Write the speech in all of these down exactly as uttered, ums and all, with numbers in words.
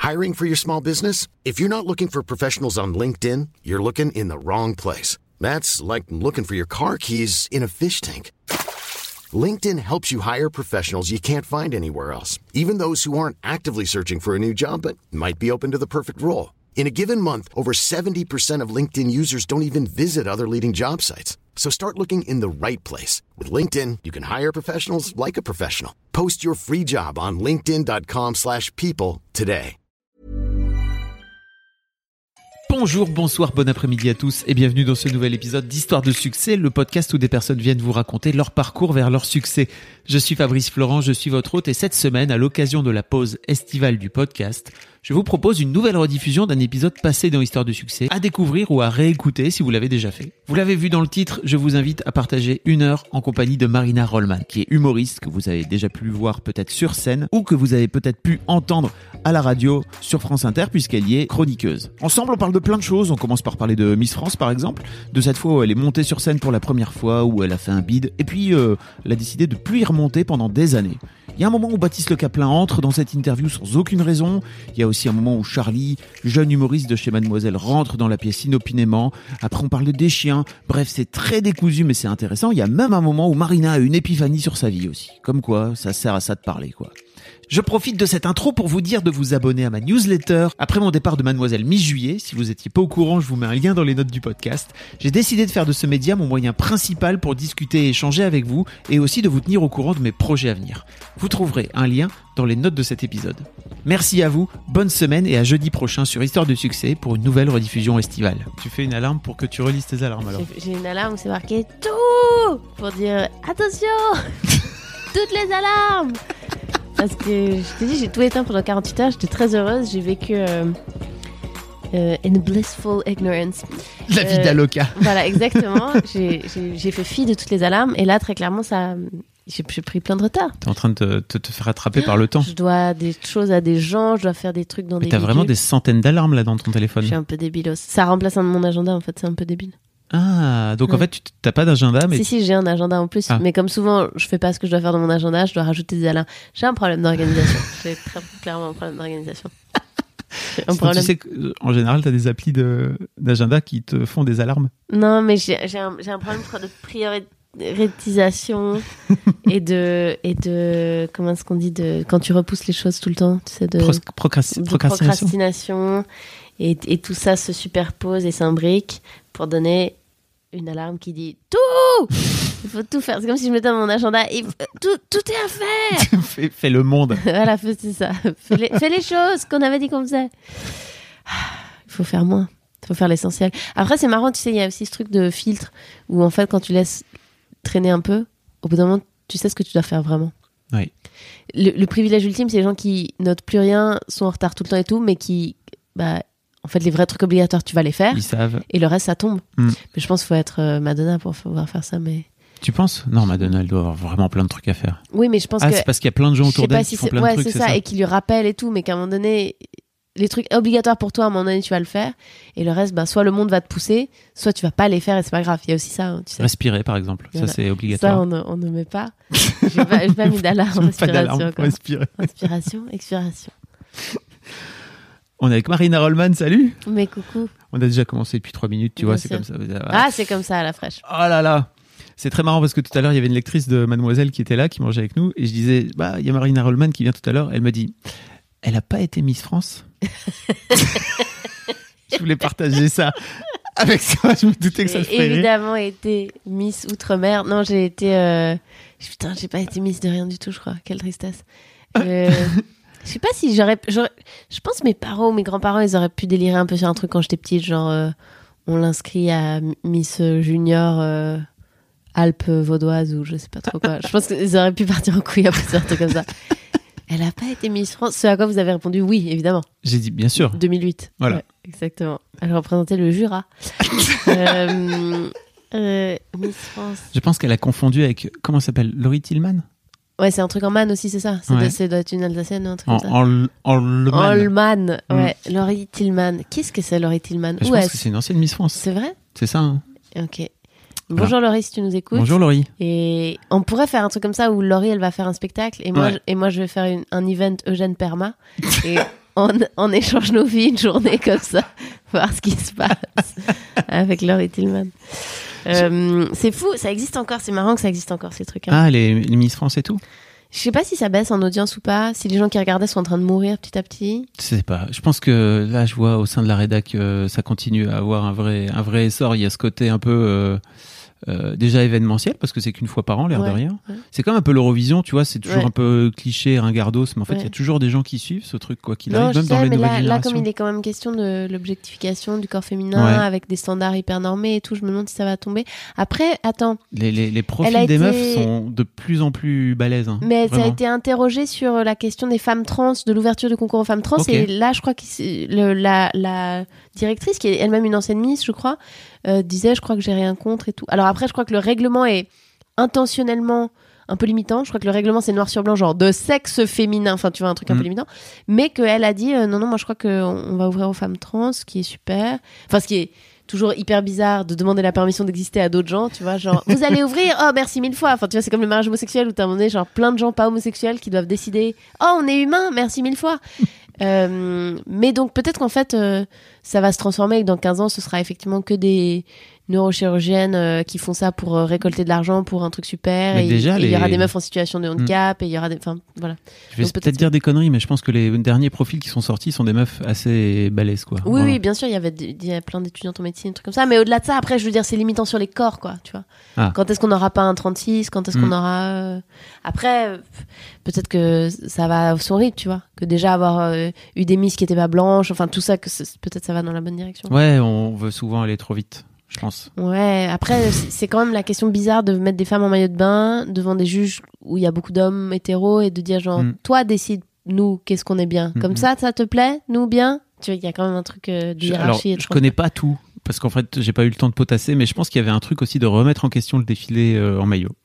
Hiring for your small business? If you're not looking for professionals on LinkedIn, you're looking in the wrong place. That's like looking for your car keys in a fish tank. LinkedIn helps you hire professionals you can't find anywhere else, even those who aren't actively searching for a new job but might be open to the perfect role. In a given month, over seventy percent of LinkedIn users don't even visit other leading job sites. So start looking in the right place. With LinkedIn, you can hire professionals like a professional. Post your free job on linkedin.com slash people today. Bonjour, bonsoir, bon après-midi à tous et bienvenue dans ce nouvel épisode d'Histoire de succès, le podcast où des personnes viennent vous raconter leur parcours vers leur succès. Je suis Fabrice Florent, je suis votre hôte et cette semaine, à l'occasion de la pause estivale du podcast, je vous propose une nouvelle rediffusion d'un épisode passé dans Histoire de succès, à découvrir ou à réécouter si vous l'avez déjà fait. Vous l'avez vu dans le titre, je vous invite à partager une heure en compagnie de Marina Rollman, qui est humoriste, que vous avez déjà pu voir peut-être sur scène, ou que vous avez peut-être pu entendre à la radio sur France Inter, puisqu'elle y est chroniqueuse. Ensemble, on parle de plein de choses, on commence par parler de Miss France par exemple, de cette fois où elle est montée sur scène pour la première fois, où elle a fait un bide, et puis euh, elle a décidé de plus y remonter pendant des années. Il y a un moment où Baptiste Le Caplin entre dans cette interview sans aucune raison. Il y a aussi un moment où Charlie, jeune humoriste de chez Mademoiselle, rentre dans la pièce inopinément. Après, on parle des chiens. Bref, c'est très décousu, mais c'est intéressant. Il y a même un moment où Marina a une épiphanie sur sa vie aussi. Comme quoi, ça sert à ça de parler, quoi. Je profite de cette intro pour vous dire de vous abonner à ma newsletter. Après mon départ de Mademoiselle mi-juillet, si vous étiez pas au courant, je vous mets un lien dans les notes du podcast. J'ai décidé de faire de ce média mon moyen principal pour discuter et échanger avec vous et aussi de vous tenir au courant de mes projets à venir. Vous trouverez un lien dans les notes de cet épisode. Merci à vous, bonne semaine et à jeudi prochain sur Histoire de succès pour une nouvelle rediffusion estivale. Tu fais une alarme pour que tu relises tes alarmes alors. J'ai, j'ai une alarme où c'est marqué tout pour dire attention, toutes les alarmes. Parce que je t'ai dit, j'ai tout éteint pendant quarante-huit heures, j'étais très heureuse, j'ai vécu euh, euh, in blissful ignorance. La vie euh, d'Aloca. Voilà, exactement. j'ai, j'ai, j'ai fait fi de toutes les alarmes et là, très clairement, ça, j'ai, j'ai pris plein de retard. T'es en train de te, te, te faire attraper par le temps. Je dois des choses à des gens, je dois faire des trucs dans Mais des t'as bidules. vraiment des centaines d'alarmes là dans ton téléphone. Je suis un peu débilos. Ça remplace un de mon agenda, en fait, c'est un peu débile. Ah, donc ouais. En fait, tu t'as pas d'agenda, mais... Si, si, j'ai un agenda en plus, ah. mais comme souvent, je fais pas ce que je dois faire dans mon agenda, je dois rajouter des alarmes. J'ai un problème d'organisation. J'ai très clairement un problème d'organisation. J'ai un problème... Tu sais qu'en général, t'as des applis de, d'agenda qui te font des alarmes. Non, mais j'ai, j'ai, un, j'ai un problème de prioritisation et de, et de... Comment est-ce qu'on dit de, quand tu repousses les choses tout le temps, tu sais, de... Procrasti- procrasti- de procrastination. procrastination. Et, et tout ça se superpose et s'imbrique pour donner une alarme qui dit tout. Il faut tout faire. C'est comme si je mettais dans mon agenda et tout, tout est à faire. fais, fais le monde. Voilà, c'est ça. Fais les, fais les choses qu'on avait dit qu'on faisait. Il faut faire moins. Il faut faire l'essentiel. Après, c'est marrant, tu sais, il y a aussi ce truc de filtre où en fait, quand tu laisses traîner un peu, au bout d'un moment, tu sais ce que tu dois faire vraiment. Oui. Le, le privilège ultime, c'est les gens qui notent plus rien, sont en retard tout le temps et tout, mais qui... bah en fait, les vrais trucs obligatoires, tu vas les faire. Ils savent. Et le reste, ça tombe. Mm. Mais je pense qu'il faut être euh, Madonna pour pouvoir faire ça. Mais... Tu penses ? Non, Madonna, elle doit avoir vraiment plein de trucs à faire. Oui, mais je pense ah, que... c'est parce qu'il y a plein de gens autour d'elle si qui font c'est... plein ouais, de trucs, c'est, c'est ça, ça. et qui lui rappellent et tout, mais qu'à un moment donné, les trucs obligatoires pour toi, à un moment donné, tu vas le faire. Et le reste, bah, soit le monde va te pousser, soit tu vas pas les faire et c'est pas grave. Il y a aussi ça, hein, tu sais. Respirer, par exemple. Voilà. Ça, c'est obligatoire. Ça, on ne, on ne met pas. J'ai pas, j'ai pas mis d'alarme. Pas d'alarme pour respirer. Inspiration, expiration. On est avec Marina Rollman, salut. Mais coucou. On a déjà commencé depuis trois minutes, tu Bien vois, sûr. c'est comme ça. Ah, c'est comme ça, à la fraîche. Oh là là. C'est très marrant parce que tout à l'heure, il y avait une lectrice de Mademoiselle qui était là, qui mangeait avec nous, et je disais, bah, il y a Marina Rollman qui vient tout à l'heure. Elle me dit, elle a pas été Miss France. Je voulais partager ça avec toi. Je me doutais que ça te ferait rire. J'ai évidemment été Miss Outre-mer. Non, j'ai été... Euh... Putain, j'ai pas été Miss de rien du tout, je crois. Quelle tristesse. Euh... Je sais pas si j'aurais, j'aurais... Je pense que mes parents ou mes grands-parents, ils auraient pu délirer un peu sur un truc quand j'étais petite. Genre, euh, on l'inscrit à Miss Junior euh, Alpes vaudoises ou je sais pas trop quoi. Je pense qu'ils auraient pu partir en couille après ce truc comme ça. Elle a pas été Miss France. Ce à quoi vous avez répondu oui, évidemment. J'ai dit bien sûr. deux mille huit. Voilà. Ouais, exactement. Elle représentait le Jura. euh, euh, Miss France. Je pense qu'elle a confondu avec, comment ça s'appelle, Laurie Tillman. Ouais, c'est un truc en man aussi, c'est ça. C'est ouais. de, c'est doit être une Alsacienne ou un truc en, comme ça. En, en le man. En le man, ouais. Mm. Laurie Tillman. Qu'est-ce que c'est, Laurie Tillman? Je Où pense est-ce que c'est une ancienne Miss France. C'est vrai? C'est ça. Hein. Ok. Bonjour Laurie, si tu nous écoutes. Bonjour Laurie. Et on pourrait faire un truc comme ça où Laurie, elle va faire un spectacle et moi, ouais. je, et moi je vais faire une, un event Eugène Perma. Et on, on échange nos vies une journée comme ça, voir ce qui se passe avec Laurie Tillman. Euh, c'est fou, ça existe encore, c'est marrant que ça existe encore ces trucs. Hein. Ah, les, les Miss France et tout. Je sais pas si ça baisse en audience ou pas, si les gens qui regardaient sont en train de mourir petit à petit. Je sais pas. Je pense que là, je vois au sein de la rédac, euh, ça continue à avoir un vrai, un vrai essor. Il y a ce côté un peu euh, euh, déjà événementiel, parce que c'est qu'une fois par an, l'air ouais, de rien. Ouais. C'est comme un peu l'Eurovision, tu vois, c'est toujours ouais. un peu cliché, ringardos, mais en fait, il ouais. y a toujours des gens qui suivent ce truc, quoi qu'il non, arrive, même sais, dans les mais nouvelles là, générations. là, comme il est quand même question de l'objectification du corps féminin, ouais. avec des standards hyper normés et tout, je me demande si ça va tomber. Après, attends. Les, les, les profils des été... meufs sont de plus en plus balèzes. Hein, mais vraiment. ça a été interrogé sur la question des femmes trans, de l'ouverture du concours aux femmes trans, okay. et là, je crois que le, la, la directrice, qui est elle-même une ancienne Miss, je crois, euh, disait, je crois que j'ai rien contre et tout. Alors après, je crois que le règlement est intentionnellement un peu limitant. Je crois que le règlement, c'est noir sur blanc, genre de sexe féminin, enfin, tu vois, un truc un mmh. peu limitant. Mais qu'elle a dit, euh, non, non, moi, je crois qu'on on va ouvrir aux femmes trans, ce qui est super. Enfin, ce qui est toujours hyper bizarre de demander la permission d'exister à d'autres gens, tu vois, genre, vous allez ouvrir, oh, merci mille fois. Enfin, tu vois, c'est comme le mariage homosexuel où t'as un moment donné, genre, plein de gens pas homosexuels qui doivent décider, oh, on est humain, merci mille fois. euh, mais donc, peut-être qu'en fait, euh, ça va se transformer et que dans quinze ans, ce sera effectivement que des neurochirurgiennes euh, qui font ça pour euh, récolter de l'argent pour un truc super. Mais et déjà, il les... y aura les... des meufs en situation de handicap mmh. et il y aura des... Enfin, voilà. Je vais donc, peut-être, peut-être dire des conneries, mais je pense que les derniers profils qui sont sortis sont des meufs assez balèzes, quoi. Oui, voilà. oui, bien sûr, il y avait des... il y a plein d'étudiantes en médecine, des trucs comme ça. Mais au-delà de ça, après, je veux dire, c'est limitant sur les corps, quoi, tu vois. Ah. Quand est-ce qu'on n'aura pas un trente-six? Quand est-ce mmh. qu'on aura... Euh... Après, peut-être que ça va au son rythme, tu vois. Que déjà avoir euh, eu des miss qui n'étaient pas blanches, enfin, tout ça, que peut-être ça va dans la bonne direction. Ouais, on veut souvent aller trop vite. Je pense. Ouais, après, c'est quand même la question bizarre de mettre des femmes en maillot de bain devant des juges où il y a beaucoup d'hommes hétéros et de dire genre, mm. toi, décide, nous, qu'est-ce qu'on est bien. Mm-hmm. Comme ça, ça te plaît, nous, bien. Tu vois, il y a quand même un truc euh, de hiérarchie. Alors, je connais pas tout, parce qu'en fait, j'ai pas eu le temps de potasser, mais je pense qu'il y avait un truc aussi de remettre en question le défilé euh, en maillot.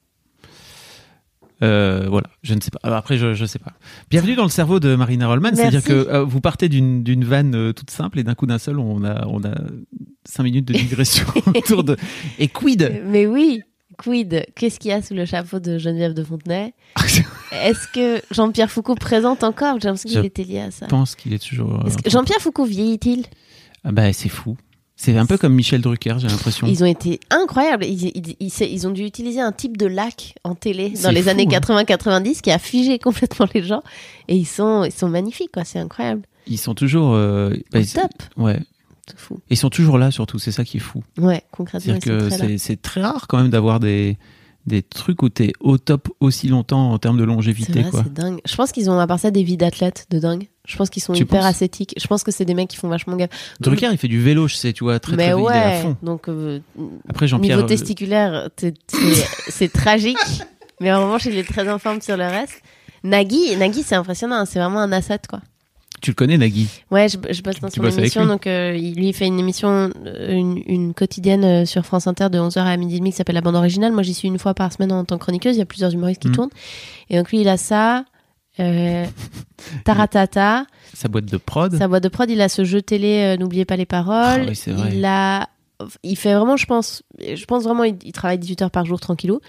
Euh, voilà, je ne sais pas. Alors après, je je sais pas. Bienvenue dans le cerveau de Marina Rollman. Merci. C'est-à-dire que euh, vous partez d'une d'une vanne euh, toute simple et d'un coup d'un seul, on a on a cinq minutes de digression autour de. Et quid? Mais oui, quid? Qu'est-ce qu'il y a sous le chapeau de Geneviève de Fontenay? Est-ce que Jean-Pierre Foucault présente encore? J'ai l'impression qu'il était lié à ça. Je pense qu'il est toujours. Euh, est-ce que Jean-Pierre Foucault vieillit-il? Ah bah c'est fou. C'est un peu comme Michel Drucker, j'ai l'impression. Ils ont été incroyables. Ils, ils, ils, ils ont dû utiliser un type de lac en télé dans les fou, années hein. quatre-vingts quatre-vingt-dix qui a figé complètement les gens. Et ils sont, ils sont magnifiques, quoi. C'est incroyable. Ils sont toujours... Euh, bah, ils, top. Ouais. C'est fou. Et ils sont toujours là, surtout. C'est ça qui est fou. Ouais, concrètement, ils sont que très c'est, là. c'est très rare quand même d'avoir des... des trucs où t'es au top aussi longtemps en termes de longévité. C'est vrai, quoi. c'est dingue. Je pense qu'ils ont à part ça des vies d'athlètes de dingue. Je pense qu'ils sont tu hyper penses ascétiques. Je pense que c'est des mecs qui font vachement gaffe. Drucker, il fait du vélo, je sais, tu vois, très mais très ouais, il est à fond. Donc, euh, après, Jean-Pierre, niveau testiculaire, c'est, c'est, c'est tragique. Mais en revanche, il est très en forme sur le reste. Nagui, Nagui, c'est impressionnant. C'est vraiment un asset, quoi. Tu le connais, Nagui? Ouais, je, je bosse dans tu son émission. Donc, euh, il lui fait une émission, une, une quotidienne euh, sur France Inter de onze heures à midi et demi qui s'appelle La Bande Originale. Moi, j'y suis une fois par semaine en tant que chroniqueuse. Il y a plusieurs humoristes qui mmh. tournent. Et donc, lui, il a ça. Euh, Taratata. Sa boîte de prod. Sa boîte de prod. Il a ce jeu télé, euh, N'oubliez pas les paroles. Oh, oui, c'est vrai. Il a. Il fait vraiment, je pense. Je pense vraiment, il, il travaille dix-huit heures par jour, tranquillou.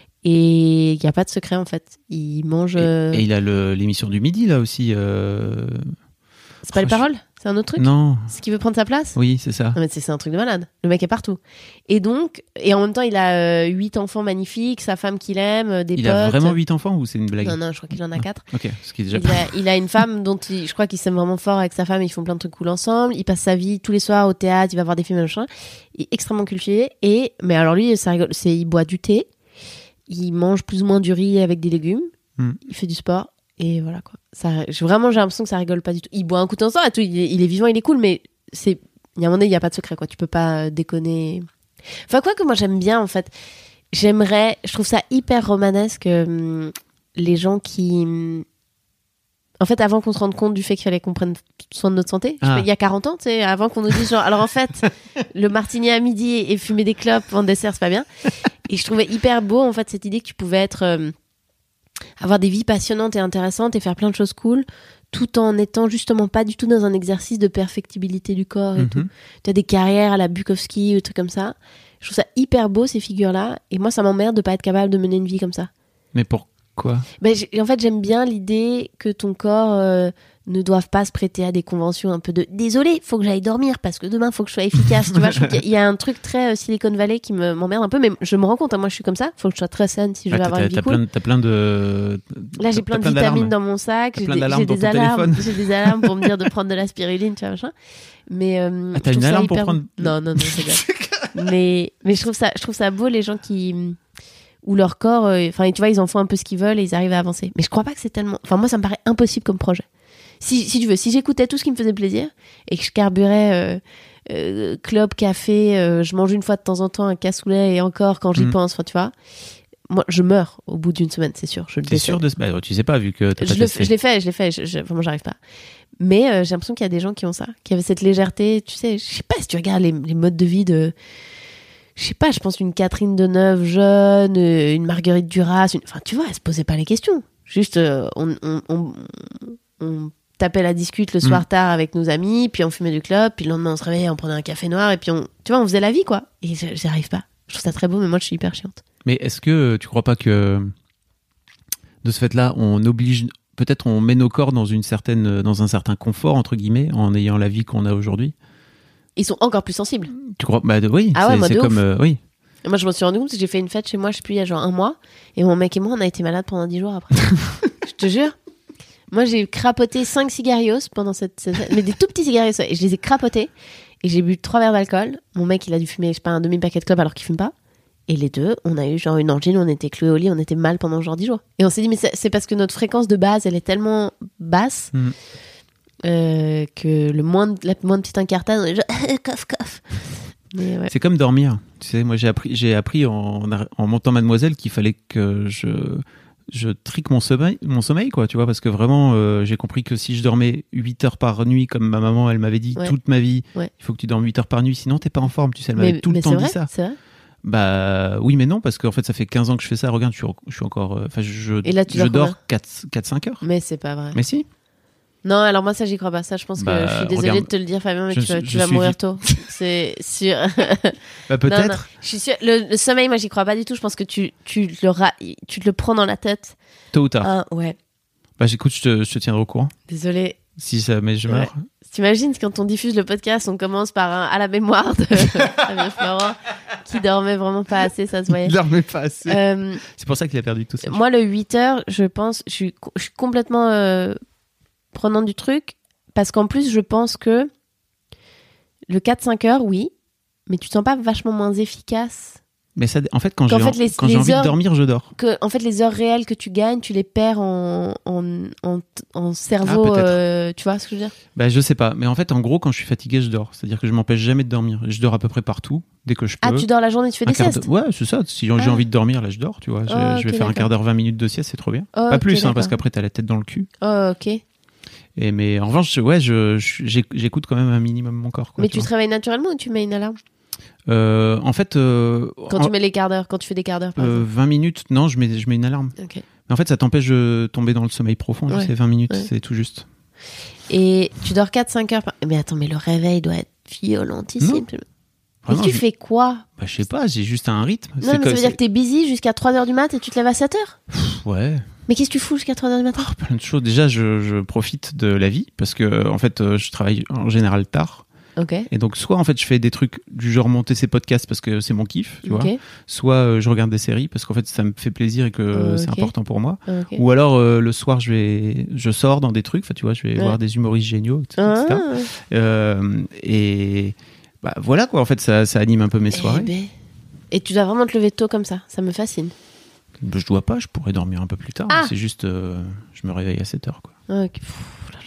Et il n'y a pas de secret, en fait. Il mange. Euh... Et, et il a le, l'émission du midi, là aussi. Euh... C'est pas oh, les paroles? C'est un autre truc? Non. C'est qui veut prendre sa place? Oui, c'est ça. Non, mais c'est, c'est un truc de malade. Le mec est partout. Et donc, et en même temps, il a huit euh, enfants magnifiques, sa femme qu'il aime, des il potes. Il a vraiment huit enfants ou c'est une blague? Non, non, je crois qu'il en a quatre. Ok, ce qui est déjà il, a, il a une femme dont il, je crois qu'il s'aime vraiment fort avec sa femme, ils font plein de trucs cool ensemble. Il passe sa vie tous les soirs au théâtre, il va voir des films, machin. Il est extrêmement cultivé. Et, mais alors lui, ça rigole, c'est, il boit du thé, il mange plus ou moins du riz avec des légumes, mm. il fait du sport. Et voilà quoi. Ça, vraiment, j'ai l'impression que ça rigole pas du tout. Il boit un coup de temps et tout. Il est, il est vivant, il est cool, mais c'est. Il y a un moment donné, il y a pas de secret quoi. Tu peux pas déconner. Enfin quoi que moi j'aime bien en fait. J'aimerais. Je trouve ça hyper romanesque hum, les gens qui. Hum, en fait, avant qu'on se rende compte du fait qu'il fallait qu'on prenne soin de notre santé, ah. il y a quarante ans, tu sais, avant qu'on nous dise genre, alors en fait, le martini à midi et fumer des clopes en dessert, c'est pas bien. Et je trouvais hyper beau en fait cette idée que tu pouvais être. Hum, avoir des vies passionnantes et intéressantes et faire plein de choses cool tout en étant justement pas du tout dans un exercice de perfectibilité du corps et mm-hmm. tout. Tu as des carrières à la Bukowski ou des trucs comme ça. Je trouve ça hyper beau ces figures-là et moi ça m'emmerde de pas être capable de mener une vie comme ça. Mais pourquoi? Ben, en fait j'aime bien l'idée que ton corps euh, ne doivent pas se prêter à des conventions un peu de désolé, faut que j'aille dormir parce que demain faut que je sois efficace. Tu vois, je trouve qu'il y a un truc très euh, Silicon Valley qui me, m'emmerde un peu, mais je me rends compte, hein, moi je suis comme ça, faut que je sois très saine si je Ah, veux t'as, avoir une vie t'as cool. plein, t'as plein de. Là j'ai t'as plein de plein vitamines d'alarmes. dans mon sac, T'as j'ai plein des, d'alarmes j'ai dans des ton alarmes, téléphone. j'ai des alarmes pour me dire de prendre de la spiruline, tu vois, machin. Mais euh, Ah, t'as je trouve une ça alarme pour hyper- prendre- Non, non, non, c'est bien. mais mais je trouve ça, je trouve ça beau les gens qui où leur corps, enfin euh, tu vois, ils en font un peu ce qu'ils veulent et ils arrivent à avancer. Mais je crois pas que c'est tellement. Enfin moi ça me paraît impossible comme projet. Si, si tu veux, si j'écoutais tout ce qui me faisait plaisir et que je carburais euh, euh, club, café, euh, je mange une fois de temps en temps un cassoulet et encore quand j'y Mm. pense, enfin tu vois, moi je meurs au bout d'une semaine, c'est sûr. Je le T'es décède. sûr de. Bah, tu sais pas, vu que t'as je, pas le, testé. je l'ai fait, je l'ai fait, je, je, vraiment j'arrive pas. Mais euh, j'ai l'impression qu'il y a des gens qui ont ça, qui avaient cette légèreté, tu sais, je sais pas si tu regardes les, les modes de vie de. Je sais pas, je pense une Catherine Deneuve jeune, euh, une Marguerite Duras, une... enfin tu vois, elle se posait pas les questions. Juste, euh, on, on, on, on tapait la discute le soir Mm. tard avec nos amis, puis on fumait du club, puis le lendemain on se réveillait, on prenait un café noir, et puis on, tu vois, on faisait la vie quoi. Et je- j'y arrive pas. Je trouve ça très beau, mais moi je suis hyper chiante. Mais est-ce que tu crois pas que de ce fait-là, on oblige, peut-être on met nos corps dans une certaine, dans un certain confort entre guillemets, en ayant la vie qu'on a aujourd'hui. Ils sont encore plus sensibles. Tu crois? Bah de- oui. Ah ouais, c'est, moi, c'est de comme ouf. euh, oui. Et moi je me suis rendu compte que j'ai fait une fête chez moi, je sais plus, il y a genre un mois, et mon mec et moi on a été malades pendant dix jours après. Je te jure. Moi j'ai crapoté cinq cigarios pendant cette, cette fête, mais des tout petits cigarios, et je les ai crapotés, et j'ai bu trois verres d'alcool. Mon mec il a dû fumer, je sais pas, un demi-paquet de clope alors qu'il fume pas. Et les deux, on a eu genre une angine, on était cloués au lit, on était mal pendant genre dix jours. Et on s'est dit, mais c'est, c'est parce que notre fréquence de base, elle est tellement basse Mm. euh, que le moins de, la moindre petite incartade, on est genre, coff, coff. Mais ouais. C'est comme dormir. Tu sais, moi j'ai appris, j'ai appris en, en montant Mademoiselle qu'il fallait que je, je trique mon sommeil, mon sommeil quoi, tu vois, parce que vraiment euh, j'ai compris que si je dormais huit heures par nuit, comme ma maman elle m'avait dit Ouais. toute ma vie, Ouais. il faut que tu dormes huit heures par nuit, sinon t'es pas en forme. Tu sais, elle m'avait mais tout le mais temps c'est dit vrai, ça. c'est vrai. Bah oui, mais non, parce qu'en fait ça fait quinze ans que je fais ça. Regarde, je suis, je suis encore, enfin je, Et là, tu je dors dors combien quatre cinq heures. Mais c'est pas vrai. Mais si. Non, alors moi ça j'y crois pas. Ça, je pense Bah, que je suis désolée regarde, de te le dire, Fabien, mais je tu vas, suis- tu je vas suis mourir vi- tôt. C'est sûr. Bah peut-être. Non, non, je suis sûre. Le, le sommeil, moi j'y crois pas du tout. Je pense que tu, tu, le, ra- tu te le prends dans la tête. Tôt ou tard. Ah, ouais. Bah j'écoute, je te, je te tiendrai au courant. Désolée. Si ça, mais je meurs. T'imagines quand on diffuse le podcast, on commence par un à la mémoire de Fabien Florent qui dormait vraiment pas assez, ça se voyait. Il dormait pas assez. Euh, C'est pour ça qu'il a perdu tout ça. moi, le huit heures, je pense, je suis, je suis complètement euh, prenant du truc parce qu'en plus, je pense que le quatre cinq heures, oui, mais tu te sens pas vachement moins efficace. Mais ça, en fait, quand Qu'en j'ai, fait, les- quand j'ai les envie heures- de dormir, je dors. Que, en fait, les heures réelles que tu gagnes, tu les perds en, en, en, en cerveau, Ah, peut-être. euh, tu vois ce que je veux dire? Bah, je sais pas. Mais en fait, en gros, quand je suis fatigué, je dors. C'est-à-dire que je m'empêche jamais de dormir. Je dors à peu près partout, dès que je peux. Ah, tu dors la journée, tu fais Un des quart siestes? d'heure- Ouais, c'est ça. Si j'ai Ah. envie de dormir, là, je dors, tu vois. Je, Oh, je vais ok, faire un d'accord. quart d'heure, vingt minutes de sieste, c'est trop bien. Oh, pas ok, plus, hein, parce d'accord. qu'après, t'as la tête dans le cul. Oh, ok. Et, mais en revanche, ouais, je, je- j'éc- j'écoute quand même un minimum mon corps. Quoi, Mais tu tu te vois. réveilles naturellement ou tu mets une alarme? Euh, en fait, euh, Quand en- tu mets les quarts d'heure, quand tu fais des quarts d'heure, par euh, exemple. vingt minutes, non, je mets, je mets une alarme. Ok. Mais en fait, ça t'empêche de tomber dans le sommeil profond. Ouais. C'est vingt minutes, Ouais. c'est tout juste. Et tu dors quatre cinq heures par... Mais attends, mais le réveil doit être violentissime. Non. Mais Vraiment, tu je- fais quoi? Bah, je sais pas, j'ai juste un rythme. Non, C'est mais ça comme- veut dire que t'es busy jusqu'à trois heures du mat et tu te lèves à sept heures? c'est- Ouais. Mais qu'est-ce que tu fous jusqu'à trois heures du matin? Oh, plein de choses. Déjà, je, je profite de la vie parce que, en fait, euh, je travaille en général tard. Ok. Et donc, soit en fait, je fais des trucs du genre monter ces podcasts parce que c'est mon kiff, tu Ok. vois. Soit euh, je regarde des séries parce qu'en fait, ça me fait plaisir et que Oh, c'est ok. important pour moi. Ok. Ou alors, euh, le soir, je vais, je sors dans des trucs. Enfin, tu vois, je vais Ouais. voir des humoristes géniaux, et cetera et cetera. Ah. Euh, et bah, voilà quoi. En fait, ça, ça anime un peu mes Eh soirées. ben. Et tu dois vraiment te lever tôt comme ça. Ça me fascine. Je dois pas. Je pourrais dormir un peu plus tard. Ah. C'est juste, euh, je me réveille à sept heures, quoi. Ok. Pff, là,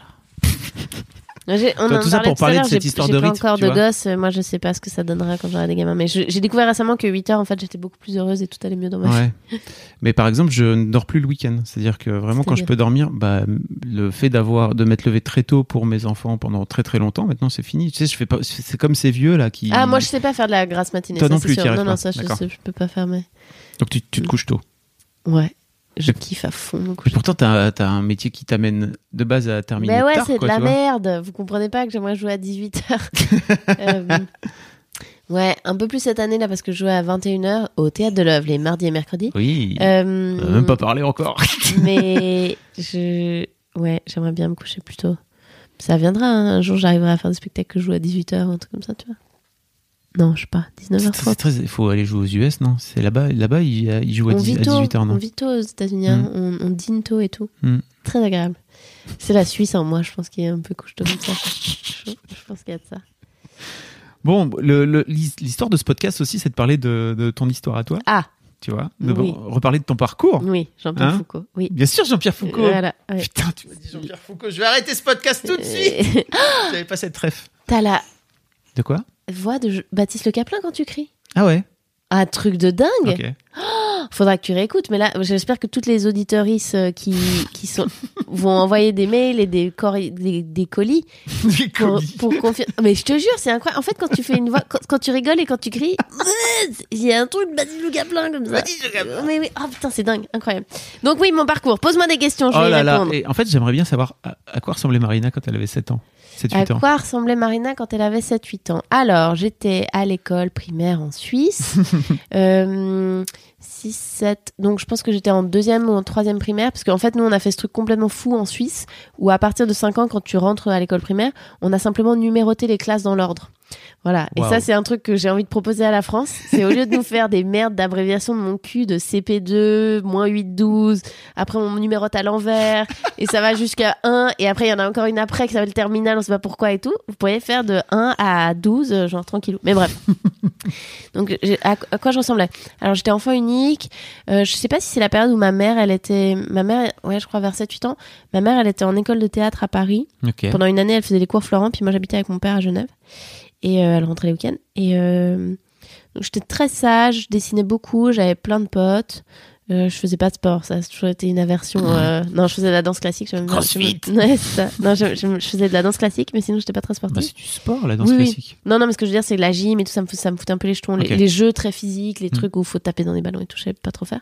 là. J'ai- on Toi, en tout ça parlait pour tout à parler de l'heure, cette j'ai- histoire j'ai de pas rythme, encore tu de vois. gosse. Moi, je sais pas ce que ça donnera quand j'aurai des gamins. Mais je- j'ai découvert récemment que huit heures, en fait, j'étais beaucoup plus heureuse et tout allait mieux dans ma vie. Ouais. Mais par exemple, je ne dors plus le week-end. C'est-à-dire que vraiment, quand je C'est-à-dire peux dormir, bah, le fait d'avoir, de m'être levé très tôt pour mes enfants pendant très très longtemps, maintenant c'est fini. Tu sais, je fais pas, c'est comme ces vieux là qui. Ah, moi, je sais pas faire de la grasse matinée. Toi ça, non c'est plus, sûr. t'y arrives Non, non, pas. ça, je, D'accord. sais, je peux pas faire, mais. Donc tu, tu te couches tôt. Ouais. Je Et- kiffe à fond me Mais coucher. pourtant, t'as as un métier qui t'amène de base à terminer Mais ouais, tard, c'est quoi, de la tu vois. merde. Vous comprenez pas que j'aimerais jouer à dix-huit heures. Euh, ouais, un peu plus cette année là parce que je jouais à vingt et une heures au Théâtre de l'Œuvre les mardis et mercredis. Oui. Euh, On a même pas parlé encore. mais je ouais, j'aimerais bien me coucher plus tôt. Ça viendra, hein. Un jour j'arriverai à faire des spectacles que je joue à dix-huit heures, un truc comme ça, tu vois. Non, je sais pas, dix-neuf heures trente. Il faut aller jouer aux U S, non? C'est là-bas, là-bas ils, ils jouent à, dix, à dix-huit heures, non? On vit tôt aux États-Unis, mm. on, on dîne tôt et tout. Mm. Très agréable. C'est la Suisse en moi, je pense qu'il y a un peu couche-tôt comme ça. Je, je pense qu'il y a de ça. Bon, le, le, l'histoire de ce podcast aussi, c'est de parler de, de ton histoire à toi. Ah. Tu vois, de oui. reparler de ton parcours. Oui, Jean-Pierre hein Foucault. Oui. Bien sûr, Jean-Pierre Foucault. Voilà, ouais. Putain, tu m'as dit Jean-Pierre Foucault. Je vais arrêter ce podcast tout de suite. J'avais pas cette ref. T'as la. De quoi? Voix de Baptiste Le Caplin quand tu cries. Ah ouais. Un truc de dingue. Ok. Oh, faudra que tu réécoutes. Mais là, j'espère que toutes les auditorices qui qui sont vont envoyer des mails et des cor... des, des colis. Des colis. Pour, pour confirmer. Mais je te jure, c'est incroyable. En fait, quand tu fais une voix, quand, quand tu rigoles et quand tu cries, il y a un truc de Baptiste Le Caplin comme ça. Baptiste Le Caplin. Mais oui, oh putain, c'est dingue, incroyable. Donc oui, mon parcours. Pose-moi des questions, je oh vais là y répondre. Là. Et en fait, j'aimerais bien savoir à, à quoi ressemblait Marina quand elle avait sept ans. sept huit à ans. quoi ressemblait Marina quand elle avait sept huit ans? Alors, j'étais à l'école primaire en Suisse. euh, six, sept... Donc, je pense que j'étais en deuxième ou en troisième primaire. Parce qu'en fait, nous, on a fait ce truc complètement fou en Suisse où à partir de cinq ans, quand tu rentres à l'école primaire, on a simplement numéroté les classes dans l'ordre. Voilà. Wow. Et ça, c'est un truc que j'ai envie de proposer à la France. C'est au lieu de nous faire des merdes d'abréviation de mon cul de C P deux, moins huit, douze, après on numérote à l'envers, et ça va jusqu'à un, et après il y en a encore une après qui s'appelle terminale, on sait pas pourquoi et tout. Vous pourriez faire de un à douze, genre tranquillou. Mais bref. Donc, à, à quoi je ressemblais? Alors, j'étais enfant unique. Euh, je sais pas si c'est la période où ma mère, elle était... Ma mère, ouais, je crois vers sept huit ans. Ma mère, elle était en école de théâtre à Paris. Okay. Pendant une année, elle faisait les cours Florent, puis moi, j'habitais avec mon père à Genève. Et euh, elle rentrait les week-ends. Et euh, donc j'étais très sage, je dessinais beaucoup, j'avais plein de potes. Euh, je faisais pas de sport, ça a toujours été une aversion. Euh... Non, je faisais de la danse classique. Crossfit. Je... Ouais, c'est ça. Non, je, je, je faisais de la danse classique, mais sinon j'étais pas très sportive. Bah, c'est du sport, la danse oui, classique. Oui. Non, non, mais ce que je veux dire, c'est que la gym et tout ça me, ça me foutait un peu les jetons. Okay. Les, les jeux très physiques, les mmh. trucs où il faut taper dans des ballons et tout, je savais pas trop faire.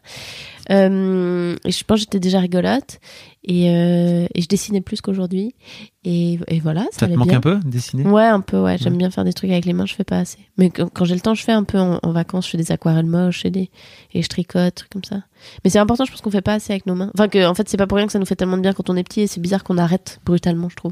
Euh, et je pense que j'étais déjà rigolote. Et, euh, et je dessinais plus qu'aujourd'hui. Et, et voilà, ça, ça te manque bien. un peu, dessiner? Ouais, un peu, ouais. J'aime mmh. bien faire des trucs avec les mains, je fais pas assez. Mais quand, quand j'ai le temps, je fais un peu en, en vacances, je fais des aquarelles moches et, des, et je tricote, trucs comme ça. Mais c'est important, je pense qu'on fait pas assez avec nos mains. Enfin, que, en fait, c'est pas pour rien que ça nous fait tellement de bien quand on est petit, et c'est bizarre qu'on arrête brutalement, je trouve.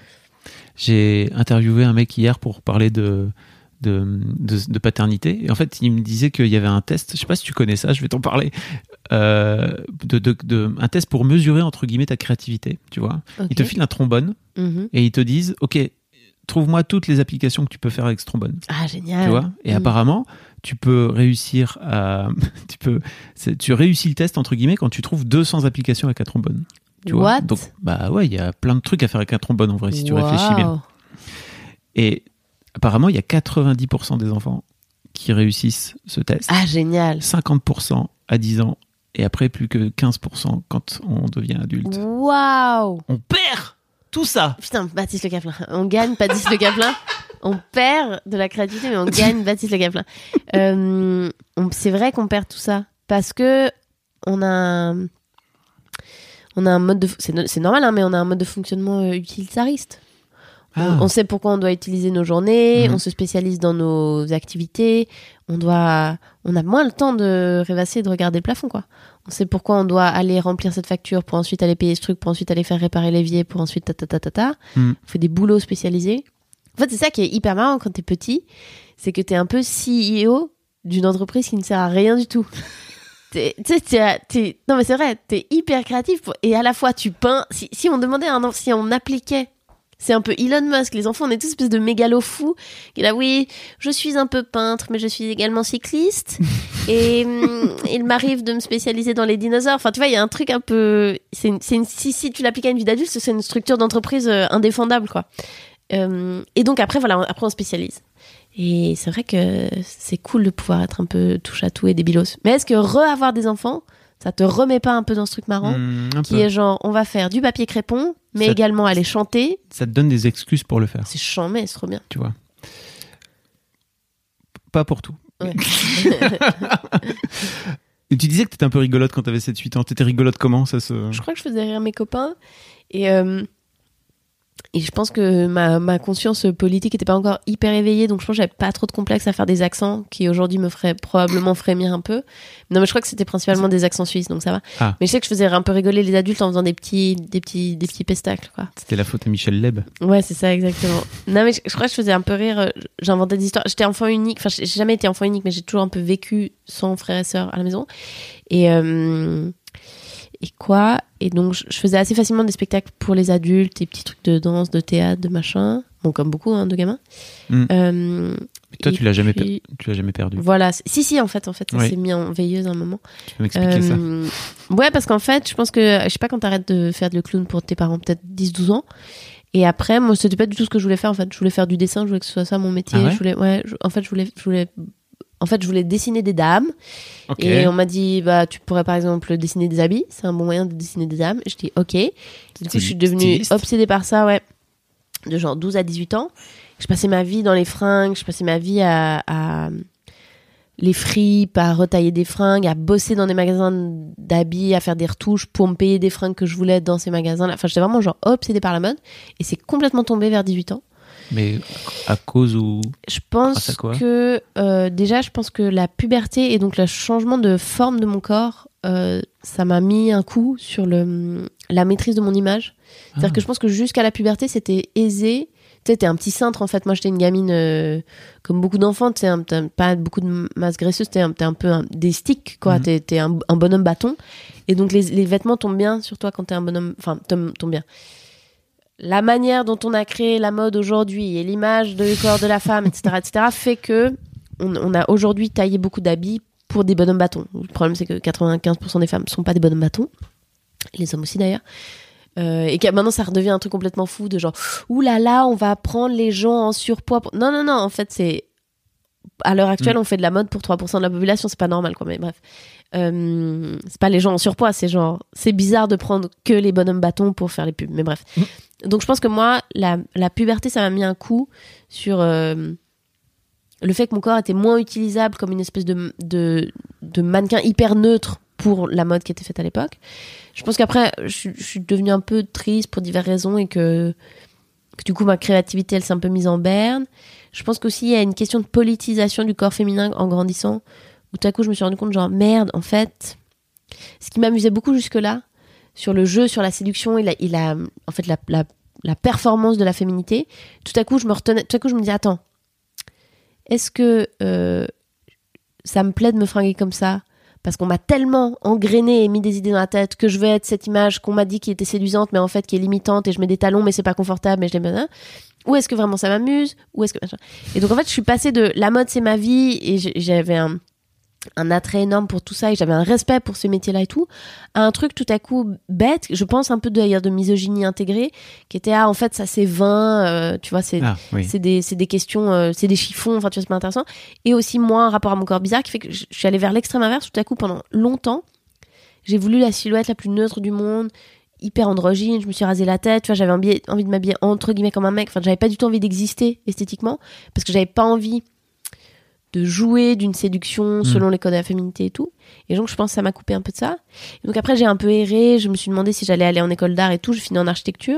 J'ai interviewé un mec hier pour parler de, de, de, de paternité. Et en fait, il me disait qu'il y avait un test, je sais pas si tu connais ça, je vais t'en parler, euh, de, de, de, un test pour mesurer, entre guillemets, ta créativité, tu vois. Okay. Ils te filent un trombone mm-hmm. et ils te disent, OK, trouve-moi toutes les applications que tu peux faire avec ce trombone. Ah, génial. Tu vois. Et mm. apparemment, tu peux réussir à... tu, peux, tu réussis le test, entre guillemets, quand tu trouves deux cents applications avec un trombone. Tu What? vois. Donc, bah ouais, il y a plein de trucs à faire avec un trombone, en vrai, si wow. tu réfléchis bien. Et apparemment, il y a quatre-vingt-dix pour cent des enfants qui réussissent ce test. Ah, génial. cinquante pour cent à dix ans. Et après, plus que quinze pour cent quand on devient adulte. Waouh! On perd tout ça! Putain, Baptiste Le Caplin. On gagne Baptiste Le Caplin. On perd de la créativité, mais on gagne Baptiste Le Caplin. Euh, on, c'est vrai qu'on perd tout ça. Parce que on a un, on a un mode de... C'est, c'est normal, hein, mais on a un mode de fonctionnement euh, utilitariste. Ah. On, on sait pourquoi on doit utiliser nos journées, mmh. on se spécialise dans nos activités, on doit, on a moins le temps de rêvasser et de regarder le plafond, quoi. On sait pourquoi on doit aller remplir cette facture pour ensuite aller payer ce truc, pour ensuite aller faire réparer l'évier, pour ensuite ta ta ta ta ta. Mmh. On fait des boulots spécialisés. En fait, c'est ça qui est hyper marrant quand t'es petit, c'est que t'es un peu C E O d'une entreprise qui ne sert à rien du tout. Tu sais, t'es, t'es, non mais c'est vrai, t'es hyper créatif pour, et à la fois tu peins. Si, si on demandait à un enfant, si on appliquait. C'est un peu Elon Musk, les enfants, on est tous espèce de mégalos fous. Et là, oui, je suis un peu peintre, mais je suis également cycliste. Et hum, il m'arrive de me spécialiser dans les dinosaures. Enfin, tu vois, il y a un truc un peu... C'est une, c'est une, si, si tu l'appliques à une vie d'adulte, c'est une structure d'entreprise euh, indéfendable, quoi. Euh, et donc après, voilà, on, après on spécialise. Et c'est vrai que c'est cool de pouvoir être un peu touche-à-tout et débilos. Mais est-ce que re-avoir des enfants, ça te remet pas un peu dans ce truc marrant mmh, qui peu. Est genre, on va faire du papier crépon, mais ça également aller chanter. Ça te donne des excuses pour le faire. C'est chambé, c'est trop bien. Tu vois. Pas pour tout. Ouais. Et tu disais que t'étais un peu rigolote quand t'avais sept huit ans. T'étais rigolote comment ça se... Je crois que je faisais rire mes copains. Et, euh, Et je pense que ma, ma conscience politique était pas encore hyper éveillée, donc je pense que j'avais pas trop de complexe à faire des accents qui aujourd'hui me feraient probablement frémir un peu. Non, mais je crois que c'était principalement des accents suisses, donc ça va. Ah. Mais je sais que je faisais un peu rigoler les adultes en faisant des petits, des petits, des petits pestacles, quoi. C'était la faute à Michel Leb. Ouais, c'est ça, exactement. Non, mais je, je crois que je faisais un peu rire. J'inventais des histoires. J'étais enfant unique. Enfin, j'ai jamais été enfant unique, mais j'ai toujours un peu vécu sans frères et sœurs à la maison. Et, euh, et quoi Et donc, je, je faisais assez facilement des spectacles pour les adultes, des petits trucs de danse, de théâtre, de machin. Bon, comme beaucoup hein, de gamins. Mm. Euh, Toi, tu l'as jamais, puis, per- tu l'as jamais perdu. Voilà. Si, si, en fait, en fait, ça Oui. s'est mis en veilleuse à un moment. Tu peux m'expliquer Euh, ouais, parce qu'en fait, je pense que, je sais pas quand t'arrêtes de faire le clown pour tes parents, peut-être dix douze ans. Et après, moi, c'était pas du tout ce que je voulais faire, en fait. Je voulais faire du dessin, je voulais que ce soit ça mon métier. Ah ouais je voulais, ouais, je- en fait, je voulais, je voulais, en fait, je voulais dessiner des dames. ça. Ok. Et on m'a dit, bah, tu pourrais par exemple dessiner des habits. C'est un bon moyen de dessiner des dames. Je dis, ok. Et du coup, je suis devenue Styliste. obsédée par ça, ouais. De genre douze à dix-huit ans. Je passais ma vie dans les fringues. Je passais ma vie à, à les fripes, à retailler des fringues, à bosser dans des magasins d'habits, à faire des retouches pour me payer des fringues que je voulais dans ces magasins-là. Enfin, j'étais vraiment genre obsédée par la mode. Et c'est complètement tombé vers dix-huit ans. Mais à cause ou... Je Grâce pense à quoi que euh, déjà, je pense que la puberté et donc le changement de forme de mon corps, euh, ça m'a mis un coup sur le, la maîtrise de mon image. C'est-à-dire Ah. que je pense que jusqu'à la puberté, c'était aisé. Tu sais, t'es un petit cintre en fait. Moi, j'étais une gamine euh, comme beaucoup d'enfants. Tu sais, un- t'as pas beaucoup de masse graisseuse. T'es un, t'es un peu un- des sticks, quoi. Mhm. T'es, t'es un, un bonhomme bâton. Et donc, les, les vêtements tombent bien sur toi quand t'es un bonhomme. Enfin, tombent, tombent bien. La manière dont on a créé la mode aujourd'hui et l'image du corps de la femme, et cetera, et cetera, fait que on, on a aujourd'hui taillé beaucoup d'habits pour des bonhommes bâtons. Le problème, c'est que quatre-vingt-quinze pour cent des femmes ne sont pas des bonhommes bâtons. Les hommes aussi, d'ailleurs. Euh, et que maintenant, ça redevient un truc complètement fou de genre, ouh là là, on va prendre les gens en surpoids. Pour... Non, non, non, en fait, c'est... À l'heure actuelle, Mm. on fait de la mode pour trois pour cent de la population, c'est pas normal, quoi, mais bref. Euh, c'est pas les gens en surpoids, c'est genre... C'est bizarre de prendre que les bonhommes bâtons pour faire les pubs, mais bref. Mm. Donc je pense que moi, la, la puberté, ça m'a mis un coup sur euh, le fait que mon corps était moins utilisable comme une espèce de, de, de mannequin hyper neutre pour la mode qui était faite à l'époque. Je pense qu'après, je, je suis devenue un peu triste pour diverses raisons et que, que du coup, ma créativité, elle s'est un peu mise en berne. Je pense qu'aussi, il y a une question de politisation du corps féminin en grandissant, où tout à coup, je me suis rendu compte, genre, merde, en fait, ce qui m'amusait beaucoup jusque-là, sur le jeu, sur la séduction et la, et la, en fait, la, la, la performance de la féminité, tout à coup, je me retenais, tout à coup, je me dis, attends, est-ce que euh, ça me plaît de me fringuer comme ça parce qu'on m'a tellement engrainé et mis des idées dans la tête que je vais être cette image qu'on m'a dit qui était séduisante, mais en fait qui est limitante et je mets des talons, mais c'est pas confortable, mais je les mets. Ou est-ce que vraiment ça m'amuse? Ou est-ce que machin. Et donc en fait, je suis passée de la mode c'est ma vie et j'avais un un attrait énorme pour tout ça et j'avais un respect pour ce métier-là et tout, à un truc tout à coup bête, je pense un peu d'ailleurs de misogynie intégrée, qui était ah en fait ça c'est vain, euh, tu vois c'est Ah, oui. c'est des c'est des questions, euh, c'est des chiffons, enfin tu vois c'est pas intéressant, et aussi moi un rapport à mon corps bizarre qui fait que je, je suis allée vers l'extrême inverse tout à coup pendant longtemps, j'ai voulu la silhouette la plus neutre du monde, hyper androgyne, je me suis rasé la tête, tu vois j'avais envie, envie de m'habiller entre guillemets comme un mec, enfin j'avais pas du tout envie d'exister esthétiquement parce que j'avais pas envie de jouer d'une séduction selon mmh. les codes de la féminité et tout. Et donc, je pense que ça m'a coupé un peu de ça. Et donc, après, j'ai un peu erré. Je me suis demandé si j'allais aller en école d'art et tout. Je finis en architecture.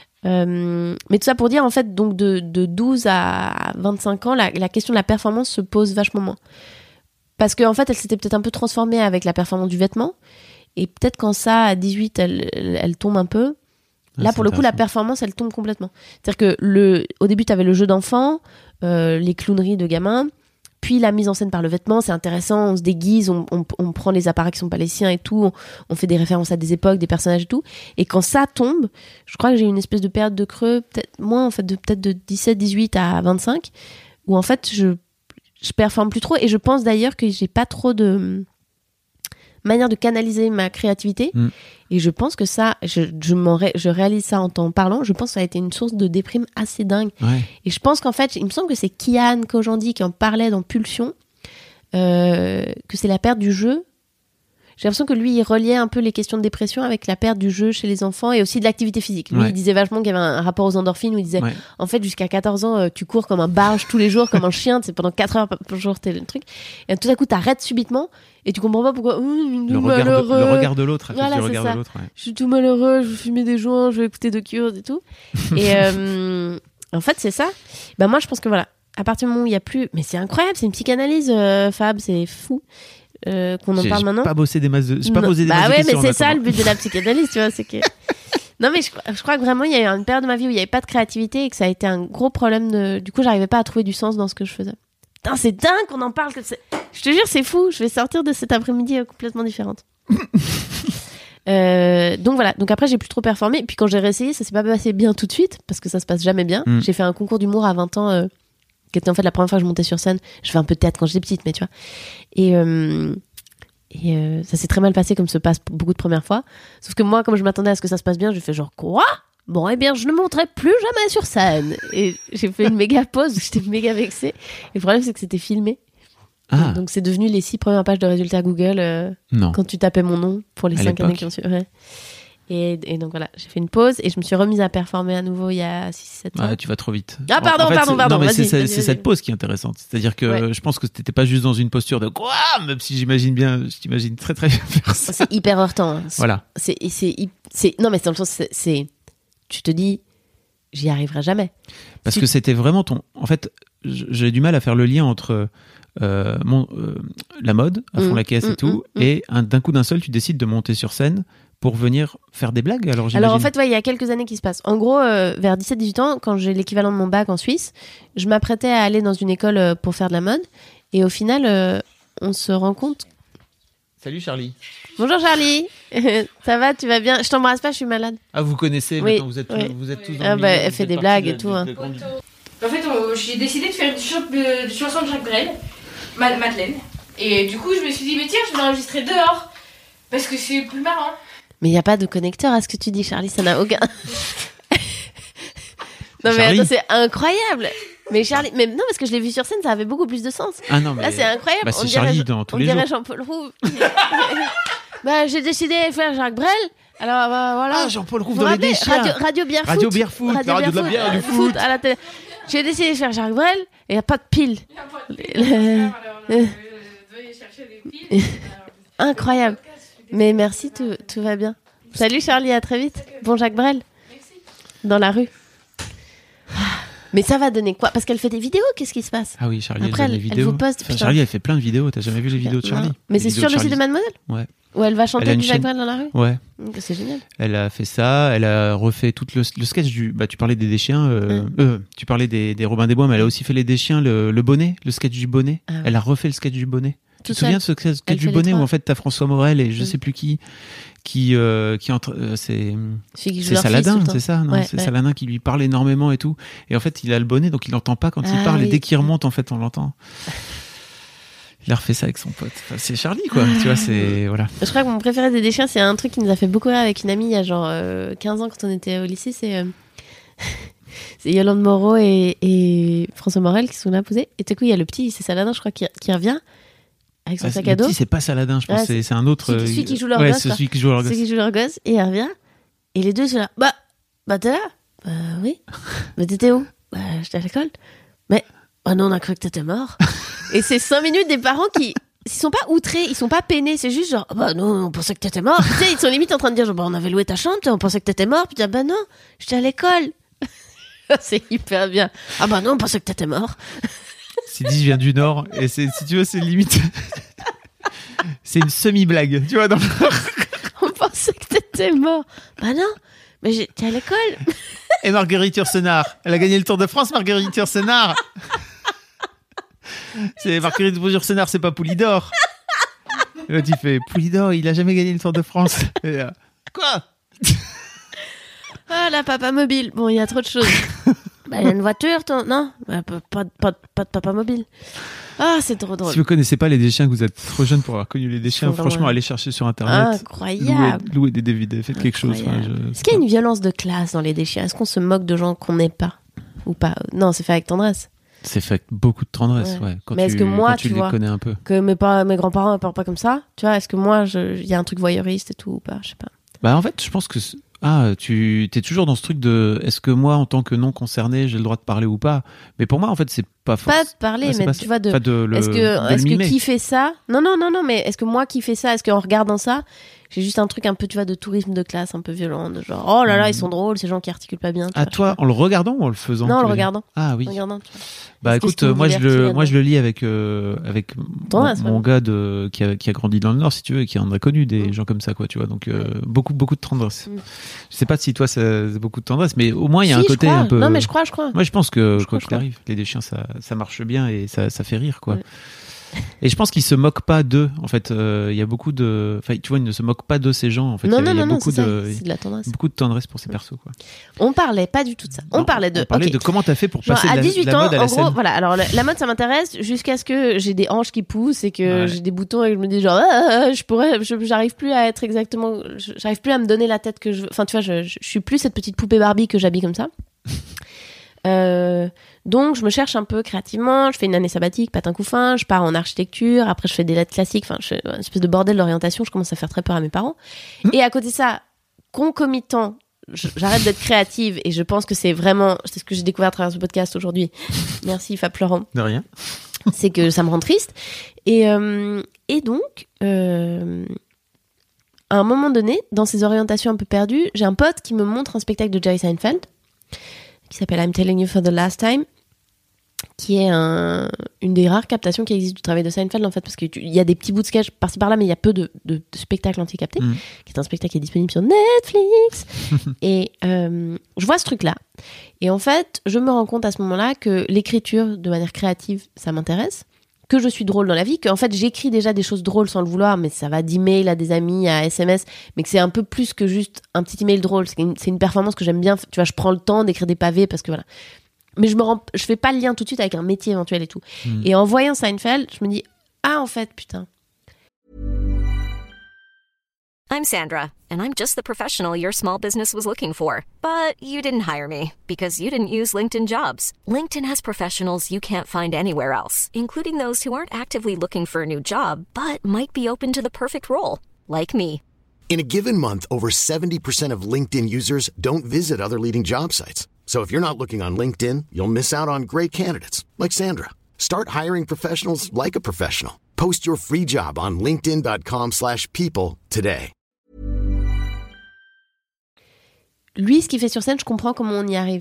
Euh, mais tout ça pour dire, en fait, donc de, de douze à vingt-cinq ans, la, la question de la performance se pose vachement moins. Parce qu'en en fait, elle s'était peut-être un peu transformée avec la performance du vêtement. Et peut-être quand ça, à dix-huit, elle, elle, elle tombe un peu. Là, ah, pour le coup, la performance, elle tombe complètement. C'est-à-dire que le, au début, tu avais le jeu d'enfant, euh, les clowneries de gamins. Puis la mise en scène par le vêtement, c'est intéressant, on se déguise, on, on, on prend les appareils qui sont pas les siens et tout, on, on fait des références à des époques, des personnages et tout. Et quand ça tombe, je crois que j'ai une espèce de période de creux, peut-être moins en fait, de, peut-être de dix-sept, dix-huit à vingt-cinq, où en fait je, je performe plus trop. Et je pense d'ailleurs que j'ai pas trop de manière de canaliser ma créativité. Mm. Et je pense que ça, je, je, m'en ré, je réalise ça en t'en parlant, je pense que ça a été une source de déprime assez dingue. Ouais. Et je pense qu'en fait, il me semble que c'est Kian Kojandi qui en parlait dans Pulsion, euh, que c'est la perte du jeu. j'ai l'impression que lui, il reliait un peu les questions de dépression avec la perte du jeu chez les enfants et aussi de l'activité physique. Lui, Ouais. il disait vachement qu'il y avait un, un rapport aux endorphines où il disait, Ouais. en fait, jusqu'à quatorze ans, euh, tu cours comme un barge tous les jours, comme un chien, c'est pendant quatre heures par jour, t'es le truc. Et tout à coup, t'arrêtes subitement et tu comprends pas pourquoi. Mmh, Le regard, de, malheureux. le regard de l'autre, à cause Voilà, du c'est regard ça. de l'autre. Ouais. Je suis tout malheureux, je veux fumer des joints, je veux écouter de Cure et tout. Et euh, en fait, c'est ça. Bah, moi, je pense que voilà, à partir du moment où il y a plus. Mais c'est incroyable, c'est une psychanalyse, euh, Fab, c'est fou euh, qu'on en J'ai, parle j'ai maintenant. pas bossé des masses de, j'ai pas Non. posé des bah masses de ouais, questions mais en c'est ça le attendant. but de la psychanalyse, tu vois, c'est que. Non, mais je, je crois que vraiment, il y a eu une période de ma vie où il n'y avait pas de créativité et que ça a été un gros problème de. Du coup, j'arrivais pas à trouver du sens dans ce que je faisais. Putain, c'est dingue qu'on en parle. Que c'est... Je te jure, c'est fou. Je vais sortir de cet après-midi euh, complètement différente. euh, donc voilà. Donc après, j'ai plus trop performé. Et puis quand j'ai réessayé, ça s'est pas passé bien tout de suite parce que ça se passe jamais bien. Mm. J'ai fait un concours d'humour à vingt ans, euh, qui était en fait la première fois que je montais sur scène. Je fais un peu de théâtre quand j'étais petite, mais tu vois. Et. Euh... Et euh, ça s'est très mal passé comme se passe beaucoup de premières fois. Sauf que moi, comme je m'attendais à ce que ça se passe bien, j'ai fait genre quoi ? Bon, eh bien, je ne monterai plus jamais sur scène. Et j'ai fait une méga pause, j'étais méga vexée. Et le problème, c'est que c'était filmé. Ah, Donc, c'est devenu les six premières pages de résultats Google euh, non. quand tu tapais mon nom pour les À cinq années l'époque. qui ont suivi. Ouais. Et, et donc voilà, j'ai fait une pause et je me suis remise à performer à nouveau il y a six sept ans. Ouais, tu vas trop vite. Ah, pardon, En- en fait, pardon, c'est- pardon, Non, mais vas-y, c'est, c'est- vas-y, c'est vas-y. cette pause qui est intéressante. C'est-à-dire que Ouais. je pense que t'étais pas juste dans une posture de quoi, même si j'imagine bien, je t'imagine très très bien faire ça. C'est hyper heurtant. Hein. Voilà. C'est, et c'est, hy- c'est, non, mais c'est dans le sens, c'est, c'est, tu te dis, j'y arriverai jamais. Parce Si- que c'était vraiment ton. En fait, j- j'ai du mal à faire le lien entre euh, mon, euh, la mode, à fond Mm, la caisse mm, et tout, mm, mm. et un- d'un coup d'un seul, tu décides de monter sur scène pour venir faire des blagues. Alors, j'imagine. Alors en fait, ouais, il y a quelques années qui se passent. En gros, euh, vers dix-sept dix-huit ans, quand j'ai l'équivalent de mon bac en Suisse, je m'apprêtais à aller dans une école euh, pour faire de la mode. Et au final, euh, on se rend compte... Salut Charlie. Bonjour Charlie. Ça va, tu vas bien? Je t'embrasse pas, je suis malade. Ah, vous connaissez Oui, maintenant, vous êtes, oui. vous êtes tous dans Ah le bah, milieu, elle vous fait êtes des partis blagues de- et tout, de- hein. de grande- En fait, on- j'ai décidé de faire une ch- de- chanson de Jacques Brel, Ma- Madeleine. Et du coup, je me suis dit, mais tiens, je vais l'enregistrer dehors. Parce que c'est plus marrant. Mais il n'y a pas de connecteur à ce que tu dis, Charlie, ça n'a aucun... Non mais Charlie. attends, c'est incroyable. Mais Charlie, mais non, parce que je l'ai vu sur scène, ça avait beaucoup plus de sens. Ah non, mais. Là, c'est incroyable. Bah, c'est on dirait, Charlie dans tous on les dirait jours. Jean-Paul Roux. Bah, j'ai décidé de faire Jacques Brel. Alors, bah, voilà. Ah, Jean-Paul Roux Vous dans vous les rappelez, déchiens. Radio, Radio Bière Foot. Radio Bière Foot, la radio de la bière et du euh, foot. à la télé. J'ai décidé de faire Jacques Brel et il n'y a pas de pile. Il y a pas de Le- pile, alors, euh, veuillez chercher des piles. Incroyable. Mais merci, tout, tout va bien. Salut Charlie, à très vite. Bon Jacques Brel. Dans la rue. Ah, mais ça va donner quoi? Parce qu'elle fait des vidéos, qu'est-ce qui se passe? Ah oui, Charlie, Après, elle, donne elle- les elle vidéos. vous poste, Enfin, putain. Charlie, elle fait plein de vidéos. T'as jamais vu les vidéos de Charlie? Non. Mais Les c'est vidéos sur le site de Charlie. Mademoiselle Ouais. où elle va Elle chanter a une du Jacques chaîne. Brel dans la rue. Ouais. Donc, c'est génial. Elle a fait ça. Elle a refait tout le, le sketch du. Bah, tu parlais des Deschiens. Euh, Mm. euh, tu parlais des, des Robin des Bois, mais elle a aussi fait les Deschiens, le, le bonnet, le sketch du bonnet. Ah ouais. Elle a refait le sketch du bonnet. Tu Tout te souviens de ce Elle sketch du fait les bonnet où trois. en fait t'as François Morel et je Mm. sais plus qui qui euh, qui entre euh, c'est Celui qui joue c'est leur fils tout Saladin, le temps. c'est ça, non? Ouais, C'est ouais. Saladin qui lui parle énormément et tout. Et en fait, il a le bonnet, donc il n'entend pas quand il Ah parle. Et oui. dès qu'il remonte, en fait, on l'entend. Il a refait ça avec son pote. Enfin, c'est Charlie, quoi. Tu vois, c'est voilà. Je crois que mon préféré des Deschiens, c'est un truc qui nous a fait beaucoup rire avec une amie il y a genre euh, quinze ans quand on était au lycée. C'est, euh, c'est Yolande Moreau et, et François Morel qui sont là posés. Et tout coup, il y a le petit, c'est Saladin, je crois, qui, qui revient avec son Ah, sac le à dos. petit, c'est pas Saladin, je pense. Ouais, c'est, c'est un autre. celui qui- euh, celui qui joue leur ouais, gosse, c'est quoi. celui qui joue leur Ceux gosse. qui jouent leur gosse. Et il revient. Et les deux sont là. Bah, bah t'es là? Bah oui. Mais t'étais où? Bah j'étais à l'école. Mais, oh non, on a cru que t'étais mort. Et c'est cinq minutes des parents qui. Ils sont pas outrés, ils sont pas peinés, c'est juste genre, bah non, on pensait que t'étais mort. Tu sais, ils sont limite en train de dire, genre, bah on avait loué ta chambre, on pensait que t'étais mort. Puis tu dis, bah non, j'étais à l'école. C'est hyper bien. Ah bah non, on pensait que t'étais mort. Sidi vient du Nord et c'est, si tu veux, c'est limite. C'est une semi-blague, tu vois. Dans le... On pensait que t'étais mort. Bah non, mais j'étais à l'école. Et Marguerite Yourcenar, elle a gagné le Tour de France, Marguerite Yourcenar. C'est Marguerite Yourcenar, c'est pas Poulidor. Et là, tu fais Poulidor, il a jamais gagné le Tour de France. Et là, quoi? Ah, la papa mobile. Bon, il y a trop de choses. Bah, il y a une voiture, ton... non bah, pas, pas, pas, pas de papa mobile. Ah, c'est trop drôle. Si vous connaissez pas les Deschiens, que vous êtes trop jeune pour avoir connu les Deschiens, Faut vraiment- franchement, allez chercher sur internet. Louez, Incroyable. louez des D V D, faites quelque chose. Enfin, Incroyable. je- Est-ce qu'il y a une violence de classe dans les Deschiens? Est-ce qu'on se moque de gens qu'on n'est pas? Ou pas? Non, c'est fait avec tendresse. C'est fait avec beaucoup de tendresse, ouais. Ouais. Quand Mais tu, est-ce que moi, quand tu, tu les vois, connais un peu. Que mes, pa- mes grands-parents ne parlent pas comme ça, tu vois, est-ce que moi, il y a un truc voyeuriste et tout ou pas, je sais pas. Bah en fait, je pense que c'est- ah, tu es toujours dans ce truc de est-ce que moi, en tant que non concerné, j'ai le droit de parler ou pas. Mais pour moi, en fait, c'est pas Pas forcément. de parler, mais tu vois, de, Enfin, de le, est-ce de que, le est-ce que mimer. qui fait ça? Non, non, non, non, mais est-ce que moi qui fais ça, est-ce qu'en regardant ça, j'ai juste un truc un peu, tu vois, de tourisme de classe un peu violent, de genre, oh là là, ils sont drôles, ces gens qui articulent pas bien. Tu À vois, toi, en le regardant ou en le faisant? Non, en tu le veux dire regardant. Ah oui. En regardant, tu vois. Bah Est-ce que écoute, c'est euh, une moi je divertie le, là-dedans moi je le lis avec euh, avec Ton mon, as, ouais. mon gars de qui a, qui a grandi dans le Nord, si tu veux, et qui en a connu des Mm. gens comme ça, quoi, tu vois. Donc euh, beaucoup beaucoup de tendresse. Mm. Je sais pas si toi ça- c'est beaucoup de tendresse, mais au moins il y a Si, un je côté crois. un peu. Non, mais je crois, je crois. Moi je pense que Je quoi crois, qu'il je crois. arrive, les deux chiens ça ça marche bien et ça ça fait rire, quoi. Ouais. Et je pense qu'ils se moquent pas d'eux. En fait, euh, il y a beaucoup de, enfin, tu vois, ils ne se moquent pas de ces gens. En fait, non, il y a, non, il y a non, non, beaucoup c'est ça, de, c'est de la tendresse. beaucoup de tendresse pour ces persos, quoi. On parlait pas du tout de ça. On Non, parlait de. On parlait ok. de comment t'as fait pour Genre, passer de à la, dix-huit la ans, mode à en la gros, scène. voilà. Alors, la, la mode, ça m'intéresse jusqu'à ce que j'ai des hanches qui poussent et que Ouais. j'ai des boutons et que je me dis genre, ah, je pourrais, je- j'arrive plus à être exactement, je- j'arrive plus à me donner la tête que je veux. Enfin, tu vois, je, je, je suis plus cette petite poupée Barbie que j'habille comme ça. Euh, donc, je me cherche un peu créativement. Je fais une année sabbatique, patin couffin. Je pars en architecture. Après, je fais des lettres classiques. Enfin, je fais une espèce de bordel d'orientation. Je commence à faire très peur à mes parents. Mmh. Et à côté de ça, concomitant, je- j'arrête d'être créative et je pense que c'est vraiment, c'est ce que j'ai découvert à travers ce podcast aujourd'hui. Merci Fab Florent. De rien. C'est que ça me rend triste. Et, euh, et donc, euh, à un moment donné, dans ces orientations un peu perdues, j'ai un pote qui me montre un spectacle de Jerry Seinfeld qui s'appelle I'm Telling You for the Last Time, qui est un, une des rares captations qui existe du travail de Seinfeld, en fait, parce qu'il y a des petits bouts de sketch par-ci par-là, mais il y a peu de, de, de spectacles entiers captés, Mm. qui est un spectacle qui est disponible sur Netflix. Et euh, je vois ce truc-là. Et en fait, je me rends compte à ce moment-là que l'écriture, de manière créative, ça m'intéresse, que je suis drôle dans la vie, qu'en fait, j'écris déjà des choses drôles sans le vouloir, mais ça va d'email à des amis, à S M S, mais que c'est un peu plus que juste un petit email drôle. C'est une, c'est une performance que j'aime bien. Tu vois, je prends le temps d'écrire des pavés parce que voilà. Mais je me rends, je fais pas le lien tout de suite avec un métier éventuel et tout. Mm. Et en voyant Seinfeld, je me dis, ah, en fait, putain. I'm Sandra, and I'm just the professional your small business was looking for. But you didn't hire me because you didn't use LinkedIn Jobs. LinkedIn has professionals you can't find anywhere else, including those who aren't actively looking for a new job, but might be open to the perfect role, like me. In a given month, over seventy percent of LinkedIn users don't visit other leading job sites. So if you're not looking on LinkedIn, you'll miss out on great candidates like Sandra. Start hiring professionals like a professional. Post your free job on linkedin.com slash people today. Lui, ce qu'il fait sur scène, je comprends comment on y arrive.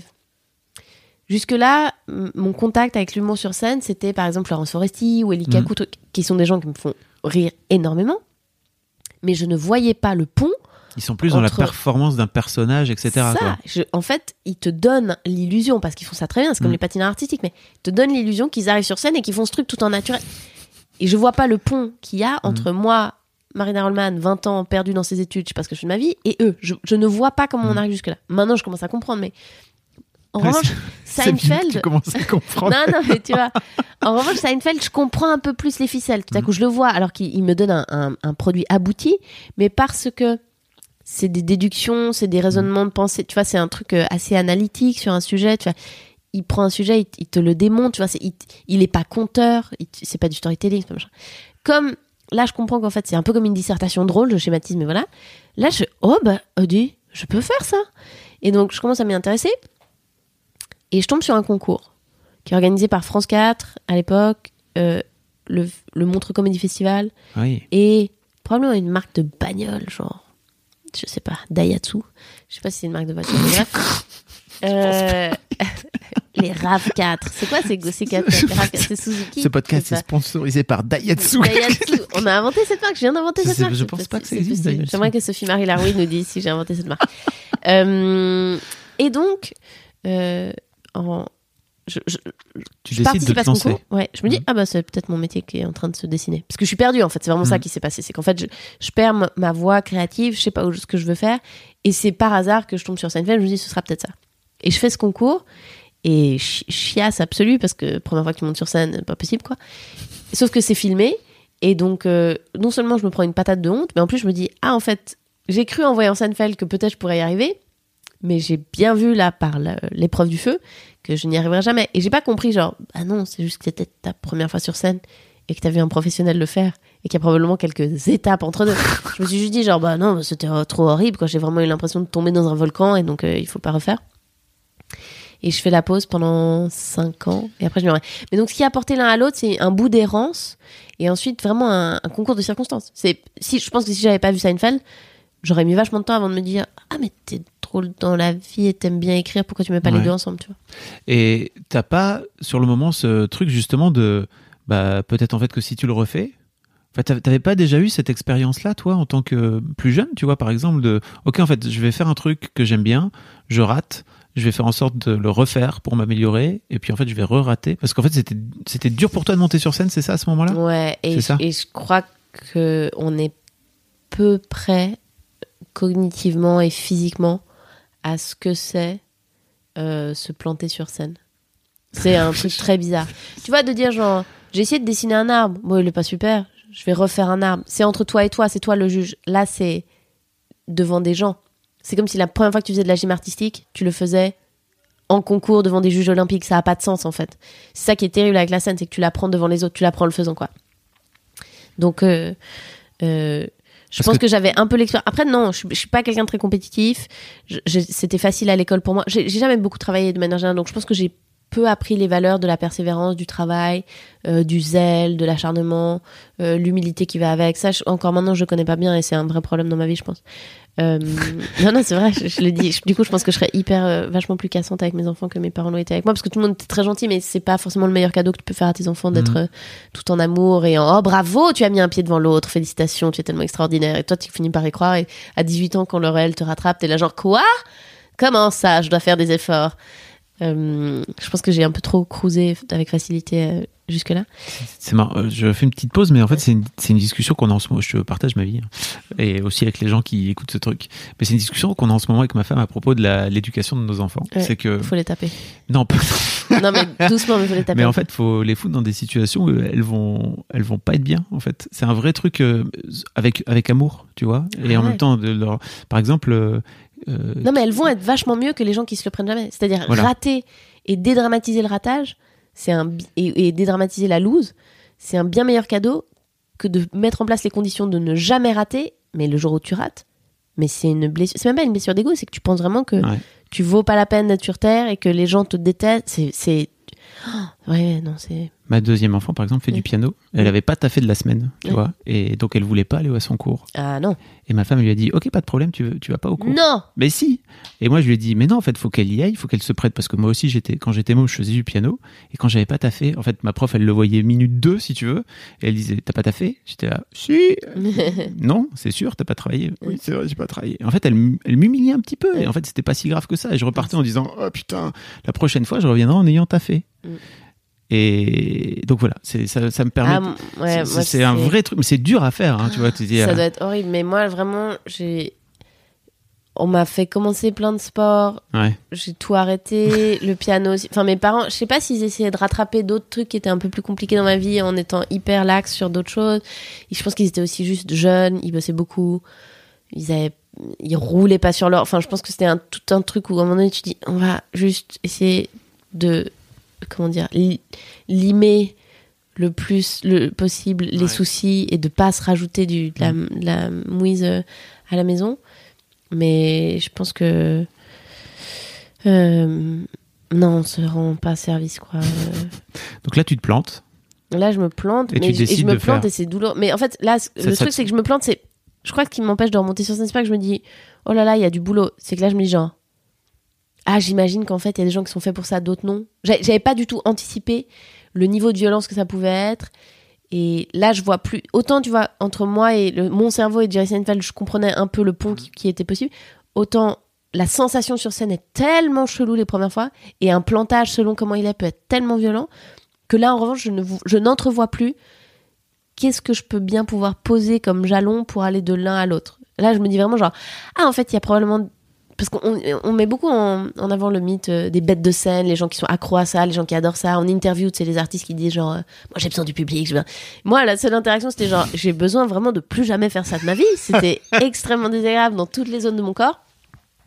Jusque-là, m- mon contact avec l'humour sur scène, c'était par exemple Laurence Foresti ou Elie Mhm. Kakou, truc- qui sont des gens qui me font rire énormément. Mais je ne voyais pas le pont. Ils sont plus dans la Entre- performance d'un personnage, et cetera. Ça, quoi. je- en fait, ils te donnent l'illusion, parce qu'ils font ça très bien, c'est comme Mm. les patineurs artistiques, mais ils te donnent l'illusion qu'ils arrivent sur scène et qu'ils font ce truc tout en naturel. Et je vois pas le pont qu'il y a entre moi, Marina Rollman, vingt ans, perdue dans ses études, je sais pas ce que je fais de ma vie, et eux. Je, je ne vois pas comment on arrive jusque-là. Maintenant, je commence à comprendre, mais en Ouais, revanche, C'est bien que Seinfeld... tu commences à comprendre. Non, non, mais tu vois. En revanche, Seinfeld, je comprends un peu plus les ficelles. Tout à coup, je le vois, alors qu'il il me donne un, un- un produit abouti, mais parce que c'est des déductions, c'est des raisonnements de pensée. Tu vois, c'est un truc euh, assez analytique sur un sujet. Tu vois, il prend un sujet, il, il te le démonte. Tu vois, c'est, il, il est pas conteur, il- c'est pas du storytelling, c'est pas machin. Comme là, je comprends qu'en fait, c'est un peu comme une dissertation drôle, je schématise, mais voilà. Là, je, oh bah, Audi, je peux faire ça. Et donc, je commence à m'y intéresser. Et je tombe sur un concours qui est organisé par France quatre à l'époque, euh, le, le Montreux Comedy Festival, Oui. et probablement une marque de bagnole, genre, je sais pas, Daihatsu. Je sais pas si c'est une marque de voiture, mais bref. Euh, les RAV quatre. C'est quoi ces ces quatre Les RAV quatre, c'est Suzuki. Ce podcast C'est est ça. sponsorisé par Daihatsu. Daihatsu. On a inventé cette marque. Je viens d'inventer Je cette sais- marque. je C'est pense possi- pas que ça c'est existe, possible. Daihatsu. J'aimerais que Sophie Marie Laroui nous dise si j'ai inventé cette marque. Euh, et donc, euh, en, je, je, Tu je décides de participe te à ce lancer. concours. Ouais, je me dis, Mhm. ah bah c'est peut-être mon métier qui est en train de se dessiner. Parce que je suis perdue en fait, c'est vraiment ça Mhm. qui s'est passé. C'est qu'en fait, je, je perds ma, ma voix créative, je sais pas où- ce que je veux faire. Et c'est par hasard que je tombe sur Seinfeld, je me dis, ce sera peut-être ça. Et je fais ce concours, et chi- chiasse absolue, parce que première fois que tu montes sur scène, pas possible quoi. Sauf que c'est filmé, et donc euh, non seulement je me prends une patate de honte, mais en plus je me dis, ah en fait, j'ai cru en voyant Seinfeld que peut-être je pourrais y arriver. Mais j'ai bien vu, là, par le- l'épreuve du feu, que je n'y arriverai jamais. Et j'ai pas compris, genre, ah non, c'est juste que c'était ta première fois sur scène et que t'as vu un professionnel le faire et qu'il y a probablement quelques étapes entre deux. Je me suis juste dit, genre, bah non, c'était euh, trop horrible, quoi. J'ai vraiment eu l'impression de tomber dans un volcan et donc euh, il faut pas refaire. Et je fais la pause pendant cinq ans et après je me remets. Mais donc ce qui a apporté l'un à l'autre, c'est un bout d'errance et ensuite vraiment un, un concours de circonstances. C'est, si, je pense que si j'avais pas vu Seinfeld, j'aurais mis vachement de temps avant de me dire ah mais t'es drôle dans la vie et t'aimes bien écrire, pourquoi tu mets pas Ouais. les deux ensemble, tu vois. Et t'as pas, sur le moment, ce truc justement de, bah, peut-être en fait que si tu le refais, enfin, t'avais t'avais pas déjà eu cette expérience-là, toi, en tant que plus jeune, tu vois, par exemple, de, ok, en fait, je vais faire un truc que j'aime bien, je rate, je vais faire en sorte de le refaire pour m'améliorer, et puis en fait, je vais re-rater, parce qu'en fait, c'était, c'était dur pour toi de monter sur scène, c'est ça, à ce moment-là? Ouais, et, C'est ça. je, et je crois que on est peu près cognitivement et physiquement à ce que c'est euh, se planter sur scène. C'est un truc très bizarre. Tu vois, de dire genre, j'ai essayé de dessiner un arbre, bon, il est pas super, je vais refaire un arbre. C'est entre toi et toi, c'est toi le juge. Là, c'est devant des gens. C'est comme si la première fois que tu faisais de la gym artistique, tu le faisais en concours devant des juges olympiques. Ça a pas de sens, en fait. C'est ça qui est terrible avec la scène, c'est que tu l'apprends devant les autres, tu l'apprends en le faisant, quoi. Donc, euh, euh, je Parce pense que- que, j'avais un peu l'expérience. Après, non, je, je suis pas quelqu'un de très compétitif. Je- je- c'était facile à l'école pour moi. J'ai, j'ai jamais beaucoup travaillé de manière générale, donc je pense que j'ai peu appris les valeurs de la persévérance, du travail, euh, du zèle, de l'acharnement, euh, l'humilité qui va avec. Ça, je- encore maintenant, je connais pas bien et c'est un vrai problème dans ma vie, je pense. Euh, non, non, c'est vrai, je, je le dis. Je- du coup, je pense que je serais hyper, euh, vachement plus cassante avec mes enfants que mes parents l'ont été avec moi, parce que tout le monde est très gentil, mais c'est pas forcément le meilleur cadeau que tu peux faire à tes enfants d'être Mhm. euh, tout en amour et en oh bravo, tu as mis un pied devant l'autre, félicitations, tu es tellement extraordinaire. Et toi, tu finis par y croire. Et à dix-huit ans, quand le réel te rattrape, t'es là genre quoi? Comment ça? Je dois faire des efforts. Euh, je pense que j'ai un peu trop cruisé avec facilité euh, jusque-là. C'est marrant, euh, je fais une petite pause, mais en fait, c'est une, c'est une discussion qu'on a en ce moment. Je te partage ma vie, hein, et aussi avec les gens qui écoutent ce truc. Mais c'est une discussion qu'on a en ce moment avec ma femme à propos de la, l'éducation de nos enfants. Ouais, c'est que. Faut les taper. Non, pas- Non, mais doucement, mais faut les taper. mais en fait, faut les foutre dans des situations où elles vont, elles vont pas être bien, en fait. C'est un vrai truc euh, avec, avec amour, tu vois. Et Ah en ouais. même temps, de leur, par exemple. euh, euh, Non, mais elles vont être vachement mieux que les gens qui se le prennent jamais. C'est-à-dire Voilà. rater et dédramatiser le ratage, c'est un bi- et, et dédramatiser la lose, c'est un bien meilleur cadeau que de mettre en place les conditions de ne jamais rater. Mais le jour où tu rates, mais c'est une blessure. C'est même pas une blessure d'ego, c'est que tu penses vraiment que Ouais. tu vaux pas la peine d'être sur terre et que les gens te détestent. C'est, c'est... Oh, ouais, non, c'est. Ma deuxième enfant, par exemple, fait Oui. du piano. Elle Oui. avait pas taffé de la semaine, tu Oui. vois. Et donc, elle voulait pas aller à son cours. Ah non. Et ma femme lui a dit, ok, pas de problème, tu, veux, tu vas pas au cours. Non. Mais si. Et moi, je lui ai dit, mais non, en fait, faut qu'elle y aille, faut qu'elle se prête, parce que moi aussi, j'étais, quand j'étais môme, je faisais du piano, et quand j'avais pas taffé, en fait, ma prof, elle le voyait minute deux, si tu veux, et elle disait, t'as pas taffé? J'étais là, si. Non, c'est sûr, t'as pas travaillé. Oui, c'est vrai, j'ai pas travaillé. En fait, elle, m- elle m'humiliait un petit peu, et en fait, c'était pas si grave que ça. Et je repartais en disant, oh putain, la prochaine fois, je reviendrai en ayant taffé. Mm. Et donc voilà, c'est, ça, ça me permet. Ah, m- ouais, c'est, moi, c'est un vrai truc, mais c'est dur à faire, hein, tu vois. Tu dis, Ça euh, doit être horrible. Mais moi, vraiment, j'ai. On m'a fait commencer plein de sports. ouais. J'ai tout arrêté. Le piano aussi. Enfin, mes parents, je sais pas s'ils essayaient de rattraper d'autres trucs qui étaient un peu plus compliqués dans ma vie en étant hyper lax sur d'autres choses. Et je pense qu'ils étaient aussi juste jeunes. Ils bossaient beaucoup. Ils avaient. Ils roulaient pas sur leur. Enfin, je pense que c'était un, tout un truc où à un moment donné, tu dis, on va juste essayer de. Comment dire, li- limer le plus le possible les Ouais. soucis et de pas se rajouter du, de, la, de la mouise euh, à la maison. Mais je pense que euh, non, on se rend pas service, quoi. Euh, Donc là, tu te plantes. là, je me plante, Et mais tu je, et je décides me de plante faire. et c'est douloureux. Mais en fait, là, c- Ça- le ça truc, te- c'est que je me plante, c'est, je crois que ce qui m'empêche de remonter sur scène, c'est pas que je me dis, oh là là, il y a du boulot. C'est que là, je me dis genre, ah, j'imagine qu'en fait, il y a des gens qui sont faits pour ça, d'autres non. J'avais j'avais pas du tout anticipé le niveau de violence que ça pouvait être. Et là, je vois plus. Autant, tu vois, entre moi et le, mon cerveau et Jerry Seinfeld, je comprenais un peu le pont qui, qui était possible. Autant, la sensation sur scène est tellement chelou les premières fois. Et un plantage, selon comment il est, peut être tellement violent. Que là, en revanche, je, ne, vous- je n'entrevois plus qu'est-ce que je peux bien pouvoir poser comme jalon pour aller de l'un à l'autre. Là, je me dis vraiment genre, ah, en fait, il y a probablement. Parce qu'on on met beaucoup en, en avant le mythe euh, des bêtes de scène, les gens qui sont accros à ça, les gens qui adorent ça. On interview, tu sais, les artistes qui disent genre, euh, moi j'ai besoin du public. j'ai besoin- Moi, la seule interaction, c'était genre, j'ai besoin vraiment de plus jamais faire ça de ma vie. C'était extrêmement désagréable dans toutes les zones de mon corps.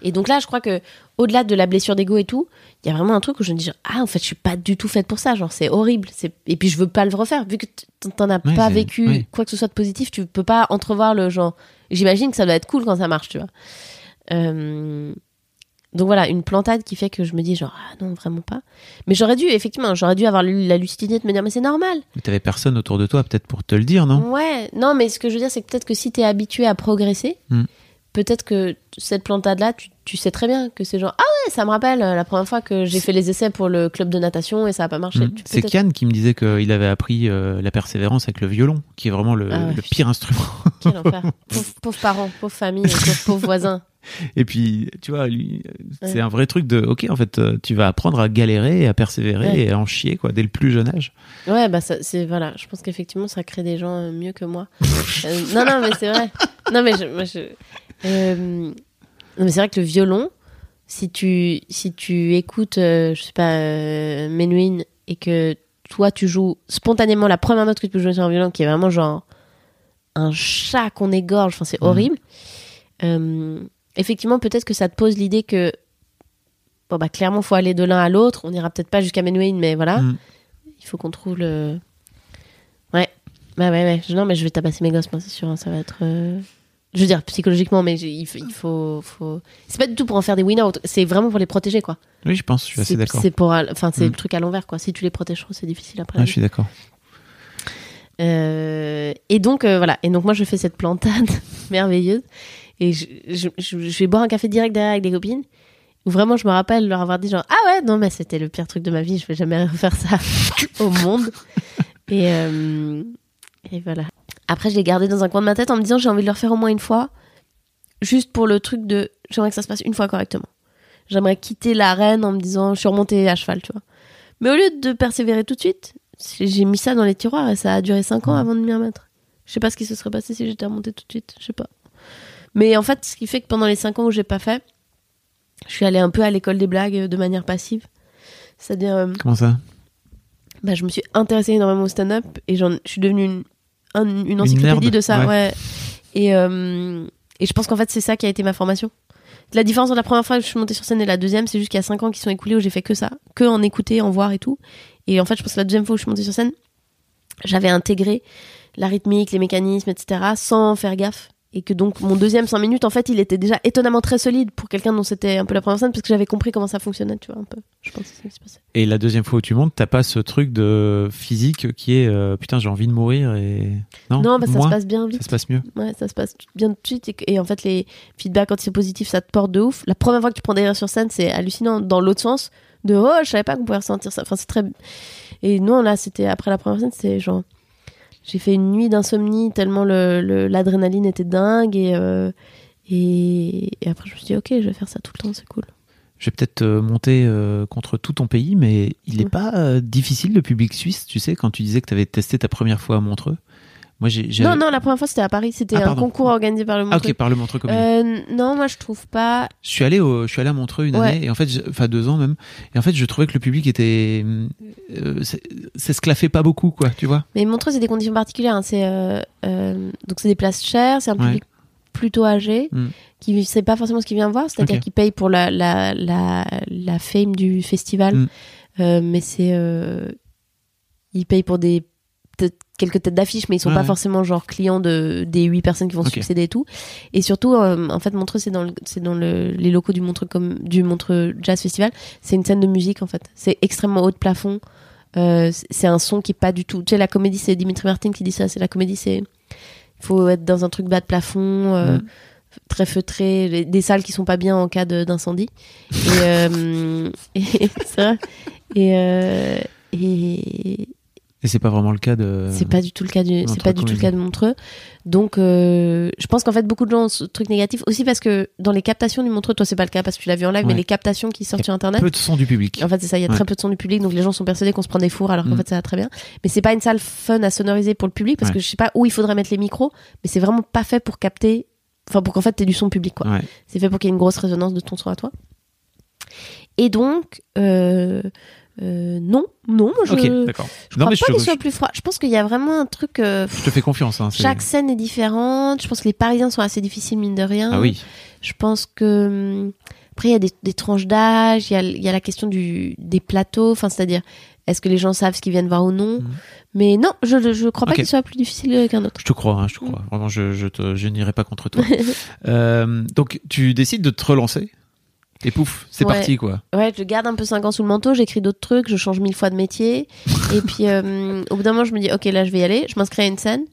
Et donc là, je crois que au-delà de la blessure d'ego et tout, il y a vraiment un truc où je me dis genre, ah en fait je suis pas du tout faite pour ça, genre c'est horrible, c'est... et puis je veux pas le refaire vu que t'en as ouais, pas c'est... vécu oui. quoi que ce soit de positif, tu peux pas entrevoir le genre. J'imagine que ça doit être cool quand ça marche, tu vois. Euh... Donc voilà, une plantade qui fait que je me dis genre ah non vraiment pas. Mais j'aurais dû effectivement, j'aurais dû avoir la lucidité de me dire mais c'est normal. Mais t'avais personne autour de toi peut-être pour te le dire, non? Ouais, non mais ce que je veux dire c'est que peut-être que si t'es habitué à progresser, mm. peut-être que cette plantade là, tu, tu sais très bien que c'est genre ah ouais ça me rappelle la première fois que j'ai fait les essais pour le club de natation et ça a pas marché. Mm. C'est Kian qui me disait qu'il avait appris euh, la persévérance avec le violon, qui est vraiment le, ah ouais, le pire instrument. Quel enfer. Pauvre, pauvre parents, pauvre famille, pauvre, pauvre voisins. Et puis, tu vois, lui, c'est ouais. un vrai truc de, ok, en fait, tu vas apprendre à galérer, à persévérer ouais. et à en chier, quoi, dès le plus jeune âge. Ouais, bah, ça, c'est, voilà, je pense qu'effectivement, ça crée des gens mieux que moi. euh, non, non, mais c'est vrai. Non, mais je, moi, je, euh, non, mais c'est vrai que le violon, si tu, si tu écoutes, euh, je sais pas, euh, Menuhin, et que toi, tu joues spontanément la première note que tu peux jouer sur un violon, qui est vraiment genre un chat qu'on égorge, enfin, c'est mmh. horrible. Euh, Effectivement, peut-être que ça te pose l'idée que bon bah clairement faut aller de l'un à l'autre. On n'ira peut-être pas jusqu'à Menuhin, mais voilà, mm. il faut qu'on trouve le. Ouais, bah ouais ouais. Non mais je vais tabasser mes gosses, moi c'est sûr. Hein, ça va être. Euh... Je veux dire psychologiquement, mais il faut, il faut, faut. C'est pas du tout pour en faire des winners. C'est vraiment pour les protéger quoi. Oui, je pense. Je suis assez c'est, d'accord. C'est pour, enfin c'est mm. le truc à l'envers quoi. Si tu les protèges trop, c'est difficile après. Ah, je suis d'accord. Euh... Et donc euh, voilà. Et donc moi je fais cette plantade merveilleuse. Et je, je, je, je vais boire un café direct derrière avec des copines, où vraiment je me rappelle leur avoir dit genre ah ouais non mais c'était le pire truc de ma vie, je vais jamais refaire ça au monde. Et, euh, et voilà. Après je l'ai gardé dans un coin de ma tête en me disant j'ai envie de le refaire au moins une fois, juste pour le truc de j'aimerais que ça se passe une fois correctement. J'aimerais quitter l'arène en me disant je suis remontée à cheval, tu vois. Mais au lieu de persévérer tout de suite, j'ai mis ça dans les tiroirs et ça a duré cinq ans avant de m'y remettre. Je sais pas ce qui se serait passé si j'étais remontée tout de suite, je sais pas. Mais en fait, ce qui fait que pendant les cinq ans où j'ai pas fait, je suis allée un peu à l'école des blagues de manière passive. C'est-à-dire... Euh, Comment ça ? Bah, je me suis intéressée énormément au stand-up et j'en, je suis devenue une, un, une encyclopédie de ça. Ouais. ouais. Et, euh, et je pense qu'en fait, c'est ça qui a été ma formation. La différence entre la première fois que je suis montée sur scène et la deuxième, c'est juste qu'il y a cinq ans qui sont écoulés où j'ai fait que ça, que en écouter, en voir et tout. Et en fait, je pense que la deuxième fois où je suis montée sur scène, j'avais intégré la rythmique, les mécanismes, et cetera, sans faire gaffe. Et que donc mon deuxième cinq minutes en fait il était déjà étonnamment très solide pour quelqu'un dont c'était un peu la première scène parce que j'avais compris comment ça fonctionnait, tu vois, un peu. Je pense que c'est ce qui se passait. Et la deuxième fois où tu montes, t'as pas ce truc de physique qui est euh, putain j'ai envie de mourir et non. Non bah ça Moi, se passe bien vite. Ça se passe mieux. Ouais ça se passe bien tout de suite et, et en fait les feedbacks quand c'est positif ça te porte de ouf. La première fois que tu prends des rires sur scène c'est hallucinant dans l'autre sens de oh je savais pas qu'on pouvait ressentir ça. Enfin c'est très et non là c'était après la première scène c'est genre j'ai fait une nuit d'insomnie tellement le, le, l'adrénaline était dingue et, euh, et, et après je me suis dit ok je vais faire ça tout le temps, c'est cool. Je vais peut-être euh, monter euh, contre tout ton pays, mais il n'est mmh. pas euh, difficile le public suisse, tu sais, quand tu disais que tu avais testé ta première fois à Montreux. Moi, j'ai, j'ai... Non, non, la première fois c'était à Paris, c'était ah, un concours organisé par le Montreux. Ah ok, par le Montreux Comédie. Euh, non, moi je trouve pas. Je suis allé, au, je suis allé à Montreux une ouais. année, et en fait, enfin deux ans même, et en fait je trouvais que le public était, euh, s'esclaffait pas beaucoup, quoi, tu vois. Mais Montreux c'est des conditions particulières, hein. c'est euh, euh, donc c'est des places chères, c'est un public ouais. plutôt âgé, mm. qui ne sait pas forcément ce qu'il vient voir, c'est-à-dire okay. qu'il paye pour la la la la fame du festival, mm. euh, mais c'est, euh, il paye pour des quelques têtes d'affiche mais ils sont ouais, pas ouais. forcément genre clients de des huit personnes qui vont okay. succéder et tout et surtout euh, en fait Montreux c'est dans le, c'est dans le, les locaux du Montreux comme du Montreux Jazz Festival, c'est une scène de musique en fait, c'est extrêmement haut de plafond, euh, c'est un son qui est pas du tout, tu sais la comédie c'est Dimitri Martin qui dit ça, c'est la comédie c'est il faut être dans un truc bas de plafond euh, mm. très feutré, les, des salles qui sont pas bien en cas de, d'incendie et, euh, et c'est vrai et euh, et Et c'est pas vraiment le cas de. C'est pas du tout le cas du. C'est pas du tout le cas de Montreux. Donc, euh, je pense qu'en fait beaucoup de gens ont ce truc négatif aussi parce que dans les captations du Montreux, toi c'est pas le cas parce que tu l'as vu en live, ouais. mais les captations qui sortent sur internet. Peu de son du public. En fait c'est ça, il y a ouais. très peu de son du public, donc les gens sont persuadés qu'on se prend des fours alors qu'en mmh. fait ça va très bien. Mais c'est pas une salle fun à sonoriser pour le public parce ouais. que je sais pas où il faudrait mettre les micros, mais c'est vraiment pas fait pour capter. Enfin pour qu'en fait t'aies du son public quoi. Ouais. C'est fait pour qu'il y ait une grosse résonance de ton son à toi. Et donc. Euh, Euh, non, non, je, okay, d'accord. je non, crois mais pas je, qu'il je... soit plus froid. Je pense qu'il y a vraiment un truc. Euh, je te fais confiance. Hein, c'est... Chaque scène est différente. Je pense que les Parisiens sont assez difficiles mine de rien. Ah oui. Je pense que Après, il y a des, des tranches d'âge, il y a, il y a la question du, des plateaux, enfin, c'est-à-dire, est-ce que les gens savent ce qu'ils viennent voir ou non? Mmh. Mais non, je ne crois pas okay. qu'il soit plus difficile qu'un autre. Je te crois, hein, je te crois. Mmh. Vraiment, je, je, te, je n'irai pas contre toi. euh, donc, tu décides de te relancer et pouf, c'est ouais. parti, quoi. Ouais, je garde un peu cinq ans sous le manteau, j'écris d'autres trucs, je change mille fois de métier. Et puis, euh, au bout d'un moment, je me dis, ok, là, je vais y aller. Je m'inscris à une scène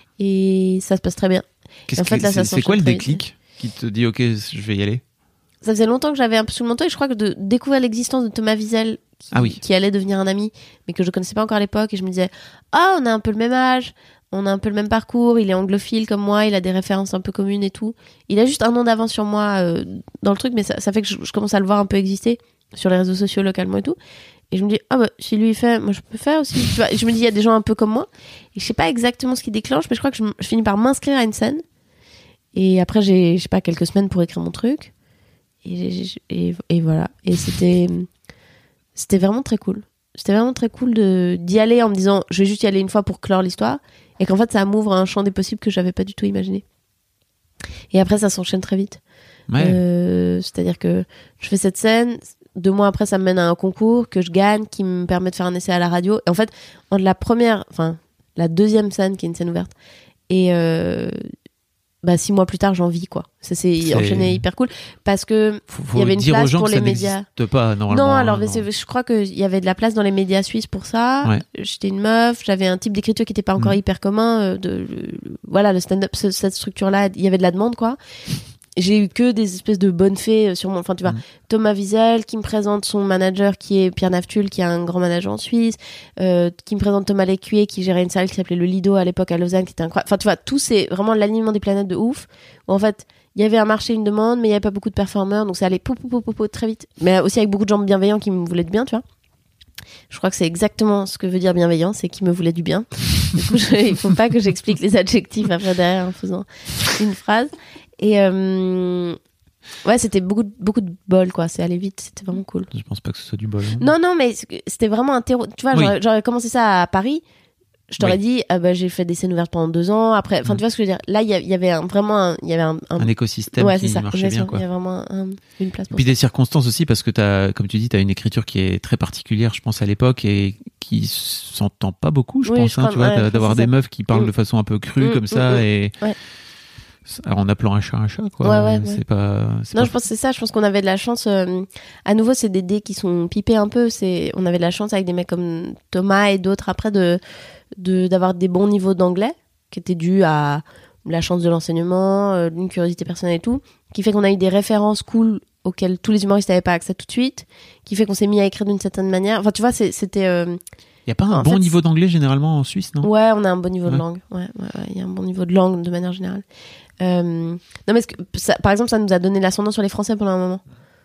et ça se passe très bien. Qu'est-ce en fait, que, là, c'est, ça c'est quoi le déclic qui te dit, ok, je vais y aller? Ça faisait longtemps que j'avais un peu sous le manteau et je crois que de découvrir l'existence de Thomas Wiesel, qui, ah oui. qui allait devenir un ami, mais que je connaissais pas encore à l'époque, et je me disais, ah, oh, on a un peu le même âge, on a un peu le même parcours, il est anglophile comme moi, il a des références un peu communes et tout. Il a juste un an d'avance sur moi euh, dans le truc, mais ça, ça fait que je, je commence à le voir un peu exister sur les réseaux sociaux localement et tout. Et je me dis, ah bah, si lui il fait, moi je peux faire aussi. Tu vois, et je me dis, il y a des gens un peu comme moi. Et je sais pas exactement ce qui déclenche, mais je crois que je, je finis par m'inscrire à une scène. Et après, j'ai, je sais pas, quelques semaines pour écrire mon truc. Et, et, et voilà. Et c'était, c'était vraiment très cool. C'était vraiment très cool de, d'y aller en me disant, je vais juste y aller une fois pour clore l'histoire. Et qu'en fait, ça m'ouvre un champ des possibles que j'avais pas du tout imaginé. Et après, ça s'enchaîne très vite. Ouais. Euh, c'est-à-dire que je fais cette scène, deux mois après, ça me mène à un concours que je gagne, qui me permet de faire un essai à la radio. Et en fait, entre la première, enfin, la deuxième scène, qui est une scène ouverte, et euh, bah, six mois plus tard, j'en vis, quoi. Ça s'est c'est... enchaîné hyper cool. Parce que il y avait une place pour les médias. Ça pas, normalement. Non, alors, non. je crois qu'il y avait de la place dans les médias suisses pour ça. Ouais. J'étais une meuf, j'avais un type d'écriture qui n'était pas encore mmh. hyper commun. Euh, de, de, voilà, le stand-up, ce, cette structure-là, il y avait de la demande, quoi. J'ai eu que des espèces de bonnes fées sur mon... Enfin, tu vois, mmh. Thomas Wiesel qui me présente son manager qui est Pierre Naftul, qui est un grand manager en Suisse, euh, qui me présente Thomas Lécuyer qui gérait une salle qui s'appelait le Lido à l'époque à Lausanne, qui était incroyable. Enfin, tu vois, tout c'est vraiment l'alignement des planètes de ouf. Où en fait, il y avait un marché, une demande, mais il n'y avait pas beaucoup de performeurs, donc ça allait pou, pou, pou, pou, pou, très vite. Mais aussi avec beaucoup de gens bienveillants qui me voulaient du bien, tu vois. Je crois que c'est exactement ce que veut dire bienveillant, c'est qui me voulait du bien. Du coup, je, il faut pas que j'explique les adjectifs après derrière en faisant une phrase. Et euh, ouais, c'était beaucoup, beaucoup de bol, quoi. C'est allé vite, c'était vraiment cool. Je pense pas que ce soit du bol. Hein. Non, non, mais c'était vraiment un terreau. Tu vois, oui. j'aurais, j'aurais commencé ça à Paris. Je t'aurais oui. dit, ah bah, j'ai fait des scènes ouvertes pendant deux ans. Après, enfin, mmh. tu vois ce que je veux dire. Là, il y, y avait un, vraiment, un, il y avait un, un... un écosystème ouais, qui c'est ça, marchait bien, quoi. Il y a vraiment un, une place. Et puis ça. des circonstances aussi, parce que t'as, comme tu dis, t'as une écriture qui est très particulière, je pense, à l'époque, et qui s'entend pas beaucoup, je oui, pense, je hein, crois, tu vois, ouais, d'avoir des ça. meufs qui parlent mmh. de façon un peu crue mmh, comme mmh, ça, mmh. et. Ouais. Alors, en appelant un chat un chat, quoi. Ouais, ouais, c'est ouais. pas. C'est non, pas... je pense que c'est ça. Je pense qu'on avait de la chance. Euh, à nouveau, c'est des dés qui sont pipés un peu. C'est, on avait de la chance avec des mecs comme Thomas et d'autres après de, de d'avoir des bons niveaux d'anglais qui étaient dus à la chance de l'enseignement, euh, une curiosité personnelle et tout, qui fait qu'on a eu des références cool auxquelles tous les humoristes n'avaient pas accès tout de suite, qui fait qu'on s'est mis à écrire d'une certaine manière. Enfin, tu vois, c'est, c'était. Euh, Il n'y a pas un en bon fait, niveau d'anglais généralement en Suisse, non ? Ouais, on a un bon niveau ouais. de langue. Ouais, ouais, ouais, il y a un bon niveau de langue de manière générale. Euh, non, mais que, ça, par exemple, ça nous a donné l'ascendant sur les Français pendant un moment.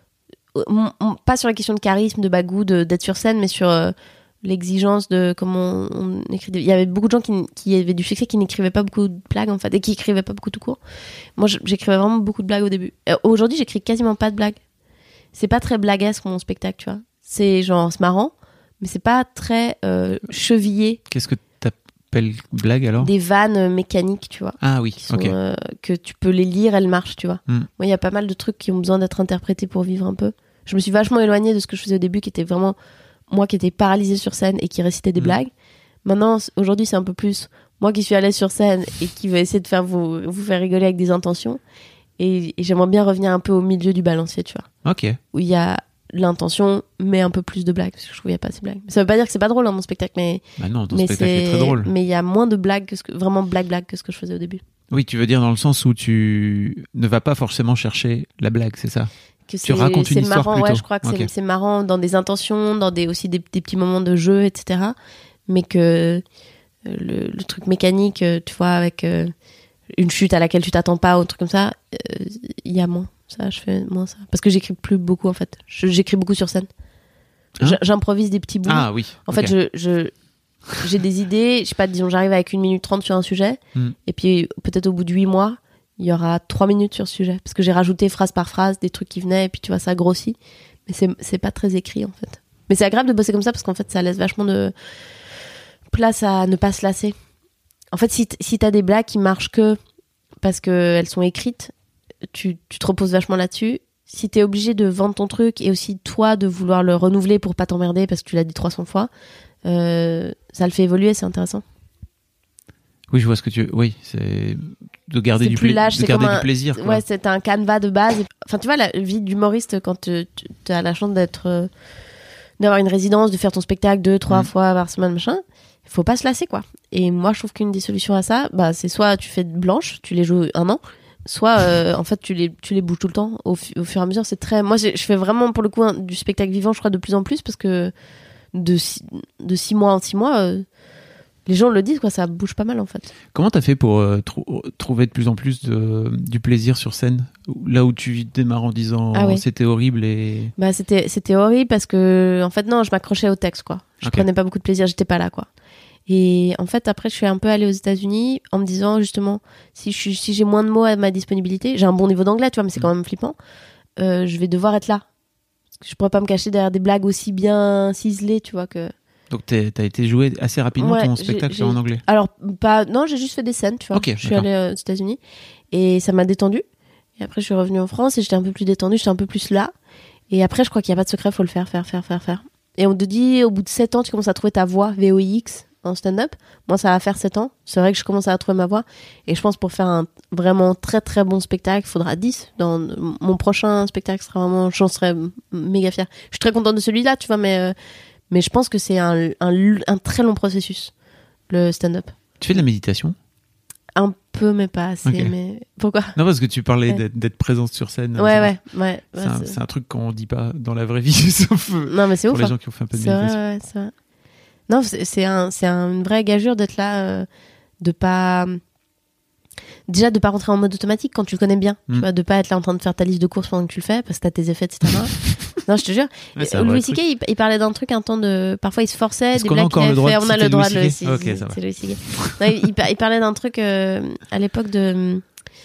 On, on, pas sur la question de charisme, de bagou, de, d'être sur scène, mais sur euh, l'exigence de comment on, on écrit. Il y avait beaucoup de gens qui, qui avaient du succès qui n'écrivaient pas beaucoup de blagues, en fait, et qui écrivaient pas beaucoup tout court. Moi, j'écrivais vraiment beaucoup de blagues au début. Euh, aujourd'hui, j'écris quasiment pas de blagues. C'est pas très blaguesque mon spectacle, tu vois. C'est genre, c'est marrant, mais c'est pas très euh, chevillé. Qu'est-ce que t'appelles blague alors ? Des vannes mécaniques, tu vois. Ah oui, sont, ok. Euh, que tu peux les lire, elles marchent, tu vois. Moi, mm. il y a pas mal de trucs qui ont besoin d'être interprétés pour vivre un peu. Je me suis vachement éloignée de ce que je faisais au début, qui était vraiment moi qui étais paralysée sur scène et qui récitait des mm. blagues. Maintenant, aujourd'hui, c'est un peu plus moi qui suis à l'aise sur scène et qui vais essayer de faire vous, vous faire rigoler avec des intentions. Et, et j'aimerais bien revenir un peu au milieu du balancier, tu vois. Ok. Où il y a l'intention, mais un peu plus de blagues, parce que je trouve qu'il n'y a pas assez de blagues. Ça veut pas dire que c'est pas drôle dans mon spectacle, mais. Bah non, ton mais spectacle c'est... est très drôle. Mais il y a moins de blagues, que ce que... vraiment blague-blague que ce que je faisais au début. Oui, tu veux dire dans le sens où tu ne vas pas forcément chercher la blague, c'est ça ? Que tu c'est, racontes une c'est histoire marrant, plutôt. Ouais, je crois que okay. c'est, c'est marrant dans des intentions, dans des, aussi des, des petits moments de jeu, et cetera. Mais que le, le truc mécanique, tu vois, avec euh, une chute à laquelle tu t'attends pas, ou un truc comme ça, il euh, y a moins. Ça, je fais moins ça. Parce que j'écris plus beaucoup, en fait. Je, j'écris beaucoup sur scène. Hein J'improvise des petits bouts. Ah oui. En okay. fait, je, je, j'ai des idées. Je sais pas, disons, j'arrive avec une minute trente sur un sujet. Mm. Et puis, peut-être au bout de huit mois, il y aura trois minutes sur ce sujet. Parce que j'ai rajouté phrase par phrase des trucs qui venaient. Et puis, tu vois, ça grossit. Mais c'est, c'est pas très écrit, en fait. Mais c'est agréable de bosser comme ça parce qu'en fait, ça laisse vachement de place à ne pas se lasser. En fait, si, t- si t'as des blagues qui marchent que parce qu'elles sont écrites, tu, tu te reposes vachement là-dessus. si t'es obligé de vendre ton truc et aussi toi de vouloir le renouveler pour pas t'emmerder parce que tu l'as dit trois cents fois, euh, ça le fait évoluer, c'est intéressant. Oui, je vois ce que tu... Oui, c'est de garder, C'est du, plus pla... lâche, de c'est garder comme du un- plaisir. Quoi. Ouais, c'est un canevas de base. Enfin, tu vois, la vie d'humoriste, quand tu as la chance d'être, euh, d'avoir une résidence, de faire ton spectacle deux, trois Mhm. fois par semaine, machin, il faut pas se lasser, quoi. Et moi, je trouve qu'une des solutions à ça, bah, c'est soit tu fais de blanche, tu les joues un an, soit euh, en fait tu les, tu les bouges tout le temps. Au, fu- au fur et à mesure, c'est très. Moi, j'ai- je fais vraiment pour le coup un- du spectacle vivant, je crois, de plus en plus parce que de six, de six mois en six mois. euh, Les gens le disent, quoi, ça bouge pas mal en fait. Comment t'as fait pour euh, trou- trouver de plus en plus de, du plaisir sur scène? Là où tu démarres en disant Ah oui. c'était horrible et... Bah c'était c'était horrible parce que en fait non, je m'accrochais au texte quoi. Je Ok. prenais pas beaucoup de plaisir, j'étais pas là quoi. Et en fait après je suis un peu allée aux États-Unis en me disant justement si je suis si j'ai moins de mots à ma disponibilité, j'ai un bon niveau d'anglais tu vois mais c'est quand même flippant. Euh, je vais devoir être là. Parce que je pourrais pas me cacher derrière des blagues aussi bien ciselées, tu vois que Donc t'es- t'as été joué assez rapidement Ouais, ton j'ai- spectacle j'ai- en anglais. Alors, pas, non, j'ai juste fait des scènes, tu vois. Ok, je suis d'accord. allée euh, aux États-Unis et ça m'a détendue. Et après, je suis revenue en France et j'étais un peu plus détendue, j'étais un peu plus là. Et après, je crois qu'il n'y a pas de secret, faut le faire, faire, faire, faire, faire. Et on te dit, au bout de sept ans, tu commences à trouver ta voix V O I X en stand-up. Moi, ça va faire sept ans. C'est vrai que je commence à trouver ma voix. Et je pense pour faire un vraiment très très bon spectacle, il faudra dix. Dans mon prochain spectacle sera vraiment, j'en serais méga fière. Je suis très contente de celui-là, tu vois, mais. Euh, Mais je pense que c'est un, un, un très long processus, le stand-up. Tu fais de la méditation? Un peu, mais pas assez. Ok. Mais... Pourquoi? Non, parce que tu parlais Ouais. d'être, d'être présente sur scène. Ouais, C'est- ouais, ouais. C'est, ouais, un, c'est- c'est un truc qu'on dit pas dans la vraie vie, sauf euh, Non, mais c'est pour ouf. les hein. gens qui ont fait un peu de C'est vrai, méditation. ouais, c'est vrai. Non, c'est, c'est, un, c'est un, une vraie gageure d'être là, euh, de pas. Déjà, de pas rentrer en mode automatique quand tu le connais bien. Mm. Tu vois, de pas être là en train de faire ta liste de courses pendant que tu le fais, parce que t'as tes effets, et cetera. Non, je te jure. Ouais, c'est un vrai Louis truc. C K, il, il parlait d'un truc un temps de. Parfois, il se forçait. Est-ce des qu'on a blagues encore qu'il le avait droit fait. de On a citer le droit Louis de le C K? Ok, ça va. c'est Louis C K. Non, il, il par- il parlait d'un truc euh, à l'époque de.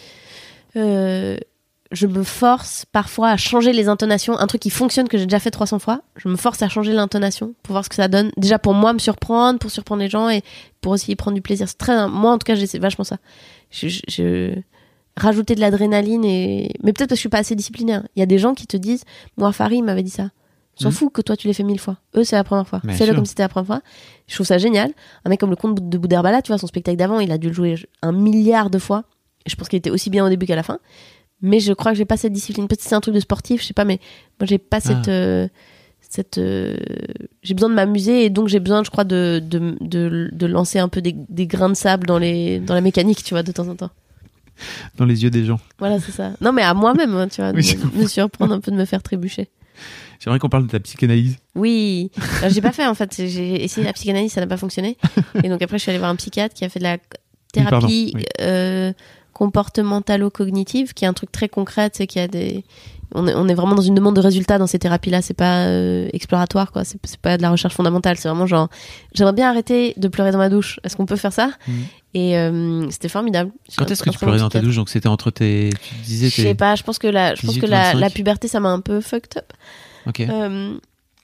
Euh, je me force parfois à changer les intonations. Un truc qui fonctionne que j'ai déjà fait trois cents fois. Je me force à changer l'intonation pour voir ce que ça donne. Déjà pour moi, me surprendre, pour surprendre les gens et pour aussi y prendre du plaisir. C'est très. Moi, en tout cas, j'essaie vachement ça. Je. je, je- rajouter de l'adrénaline et mais peut-être parce que je suis pas assez disciplinaire. Il y a des gens qui te disent moi Farid m'avait dit ça. S'en Mhm. fout que toi tu l'aies fait mille fois. Eux c'est la première fois. Bien Fais-le sûr. comme si c'était la première fois. Je trouve ça génial. Un mec comme le comte de Boudherbala, tu vois son spectacle d'avant, il a dû le jouer un milliard de fois. Et je pense qu'il était aussi bien au début qu'à la fin. Mais je crois que j'ai pas cette discipline. Peut-être que c'est un truc de sportif, je sais pas, mais moi j'ai pas cette Ah. euh, cette euh, j'ai besoin de m'amuser et donc j'ai besoin je crois de de, de, de lancer un peu des, des grains de sable dans les dans la mécanique, tu vois, de temps en temps. Dans les yeux des gens. Voilà, c'est ça. Non, mais à moi-même, hein, tu vois, de Oui, je me, me surprendre un peu, de me faire trébucher. J'aimerais qu'on parle de ta psychanalyse. Oui, Alors, j'ai pas fait en fait. J'ai essayé la psychanalyse, ça n'a pas fonctionné. Et donc après, je suis allée voir un psychiatre qui a fait de la thérapie pardon, oui. euh, comportementalo-cognitive, qui est un truc très concret, c'est qu'il y a des. On est, on est vraiment dans une demande de résultats dans ces thérapies-là. C'est pas euh, exploratoire, quoi. C'est, c'est pas de la recherche fondamentale. C'est vraiment genre, j'aimerais bien arrêter de pleurer dans ma douche. Est-ce qu'on peut faire ça? Mhm. Et euh, c'était formidable. Quand J'ai est-ce que un tu très bon pleurais dans ta psychiatre. douche? Donc c'était entre tes... Tu disais Je tes... sais pas, je pense que la, je pense dix-huit, que la, vingt-cinq. la puberté, ça m'a un peu fucked up. Ok. Euh,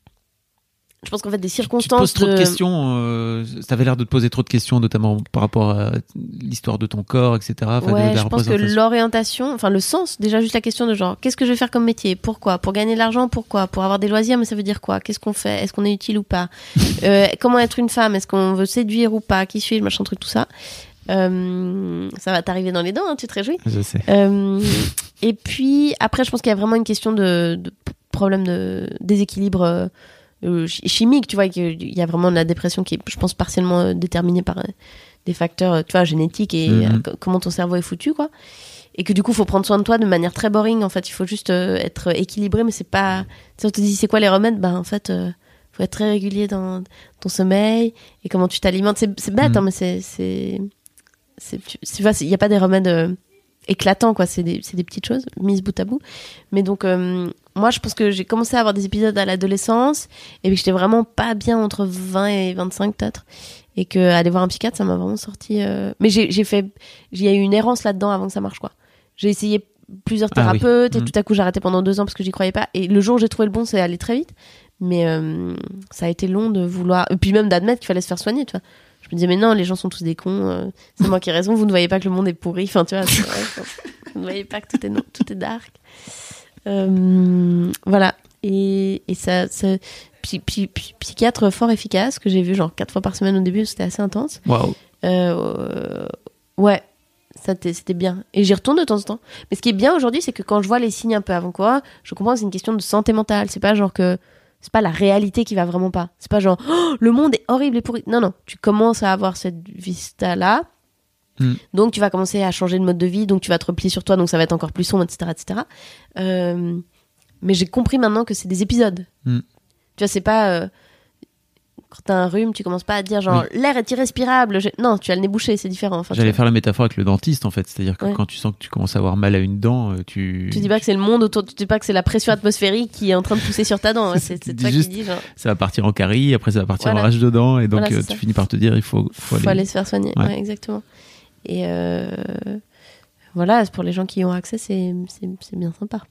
je pense qu'en fait, des Tu te circonstances. poses trop de, de- questions. Euh, T'avais l'air de te poser trop de questions, notamment par rapport à l'histoire de ton corps, et cetera. Enfin, de Ouais, la je pense que représentation. l'orientation, enfin le sens, déjà juste la question de genre, qu'est-ce que je vais faire comme métier? Pourquoi? Pour gagner de l'argent? Pourquoi? Pour avoir des loisirs, mais ça veut dire quoi? Qu'est-ce qu'on fait? Est-ce qu'on est utile ou pas? euh, Comment être une femme? Est-ce qu'on veut séduire ou pas? Qui suis-je? Machin truc, tout ça. Euh, ça va t'arriver dans les dents, hein, tu te réjouis? Je sais. Euh, et puis après, je pense qu'il y a vraiment une question de, de p- problème de déséquilibre euh, euh, chi- chimique, tu vois, et qu'il y a vraiment de la dépression qui est, je pense, partiellement euh, déterminée par euh, des facteurs, euh, tu vois, génétiques et Mhm. euh, co- comment ton cerveau est foutu, quoi. Et que du coup, il faut prendre soin de toi de manière très boring. En fait, il faut juste euh, être équilibré, mais c'est pas. Si on te dit c'est quoi les remèdes, ben en fait, euh, faut être très régulier dans ton sommeil et comment tu t'alimentes. C'est, c'est bête, Mhm. hein, mais c'est c'est c'est tu tu vois, il y a pas des remèdes euh, éclatants, quoi. C'est des c'est des petites choses mises bout à bout. Mais donc euh, moi, je pense que j'ai commencé à avoir des épisodes à l'adolescence et puis que j'étais vraiment pas bien entre vingt et vingt-cinq peut-être. Et que aller voir un psychiatre, ça m'a vraiment sorti. euh, Mais j'ai j'ai fait, il y a eu une errance là-dedans avant que ça marche, quoi. J'ai essayé plusieurs Ah oui. thérapeutes et Mhm. tout à coup j'ai arrêté pendant deux ans parce que j'y croyais pas. Et le jour où j'ai trouvé le bon, c'est allé très vite. Mais euh, ça a été long de vouloir, et puis même d'admettre qu'il fallait se faire soigner, tu vois. Je me disais mais non, les gens sont tous des cons. euh, c'est moi qui ai raison. Vous ne voyez pas que le monde est pourri. Enfin, tu vois. C'est vrai, quoi. Vous ne voyez pas que tout est no- tout est dark. Euh, voilà. Et, et ça, ça psy, psy, psy, psychiatre fort efficace que j'ai vu genre quatre fois par semaine au début, c'était assez intense. Waouh. Euh, ouais, ça c'était bien. Et j'y retourne de temps en temps. Mais ce qui est bien aujourd'hui, c'est que quand je vois les signes un peu avant-coureurs, je comprends que c'est une question de santé mentale. C'est pas genre que c'est pas la réalité qui va vraiment pas. C'est pas genre oh, le monde est horrible et pourri. Non non, tu commences à avoir cette vista là. Mm. Donc tu vas commencer à changer de mode de vie, donc tu vas te replier sur toi, donc ça va être encore plus sombre, et cetera, et cetera. Euh, mais j'ai compris maintenant que c'est des épisodes. Mm. Tu vois, c'est pas euh, quand t'as un rhume, tu commences pas à dire genre oui. l'air est irrespirable. J'ai... Non, tu as le nez bouché, c'est différent. Enfin, J'allais faire la métaphore avec le dentiste en fait, c'est-à-dire que ouais. quand tu sens que tu commences à avoir mal à une dent, tu. Tu dis pas que c'est le monde autour, tu dis pas que c'est la pression atmosphérique qui est en train de pousser sur ta dent. Hein. C'est, c'est toi juste, qui dis genre. Ça va partir en carie, après ça va partir voilà. en rage de dents, et donc voilà, euh, tu ça. finis par te dire il faut. Faut, faut aller... aller se faire soigner. Ouais. Ouais, exactement. Et euh... voilà, pour les gens qui y ont accès, c'est, c'est, c'est bien sympa.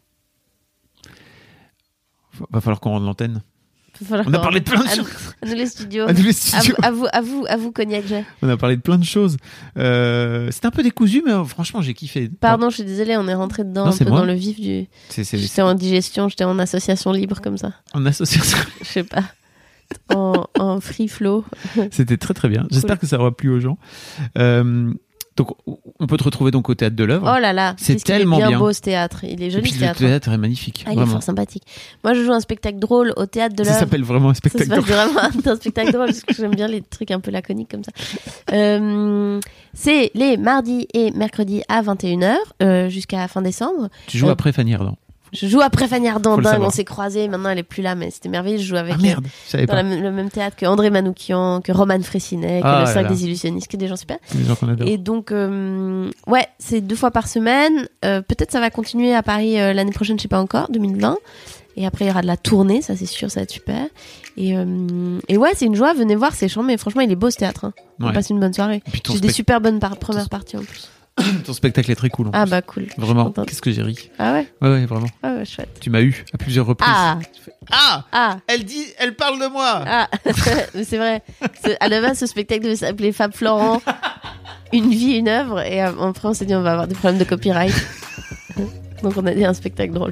Va falloir qu'on rende l'antenne. On a parlé de plein de à choses. À nous les studios. À nous les studios. À vous, à vous, à vous, Cognac J. On a parlé de plein de choses. Euh, c'était un peu décousu, mais franchement, j'ai kiffé. Pardon, je suis désolée, on est rentré dedans, non, un peu moi. Dans le vif du. C'est, c'est, j'étais c'est... en digestion, j'étais en association libre comme ça. En association. Je sais pas. En, en free flow. C'était très très bien. J'espère cool. que ça aura plu aux gens. Euh, Donc, on peut te retrouver donc au Théâtre de l'Œuvre. Oh là là, c'est tellement il est bien bien. beau ce théâtre. Il est joli ce théâtre. Le théâtre est magnifique. Ah, il est fort sympathique. Moi, je joue un spectacle drôle au Théâtre de l'Œuvre. Ça s'appelle vraiment un spectacle ça drôle. Ça s'appelle vraiment un spectacle drôle parce que j'aime bien les trucs un peu laconiques comme ça. Euh, c'est les mardis et mercredis à vingt et une heures euh, jusqu'à fin décembre. Tu joues euh, après Fanny Ardant. Je joue après Fanny Ardant, dingue, on s'est croisés, maintenant elle est plus là, mais c'était merveilleux, je joue avec ah, merde, euh, dans la, le même théâtre que André Manoukian, que Roman Frécinet, que ah, le Cercle des Illusionnistes, que des gens super. Des gens qu'on adore. Et donc, euh, ouais, c'est deux fois par semaine, euh, peut-être ça va continuer à Paris euh, l'année prochaine, je sais pas encore, deux mille vingt. Et après, il y aura de la tournée, ça c'est sûr, ça va être super. Et, euh, et ouais, c'est une joie, venez voir, c'est charmant, mais franchement, il est beau ce théâtre. Hein. On ouais. passe une bonne soirée. J'ai spect... des super bonnes par- premières ton... parties en plus. Ton spectacle est très cool. En ah plus. bah cool. Vraiment, qu'est-ce que j'ai ri. Ah ouais Ouais, ouais, vraiment. Ah ouais, chouette. Tu m'as eu à plusieurs reprises. Ah Ah, ah Elle dit, elle parle de moi Ah mais c'est vrai. C'est, à la base, ce spectacle devait s'appeler Fab Florent, une vie, une œuvre. Et après, on s'est dit, on va avoir des problèmes de copyright. Donc, on a dit un spectacle drôle.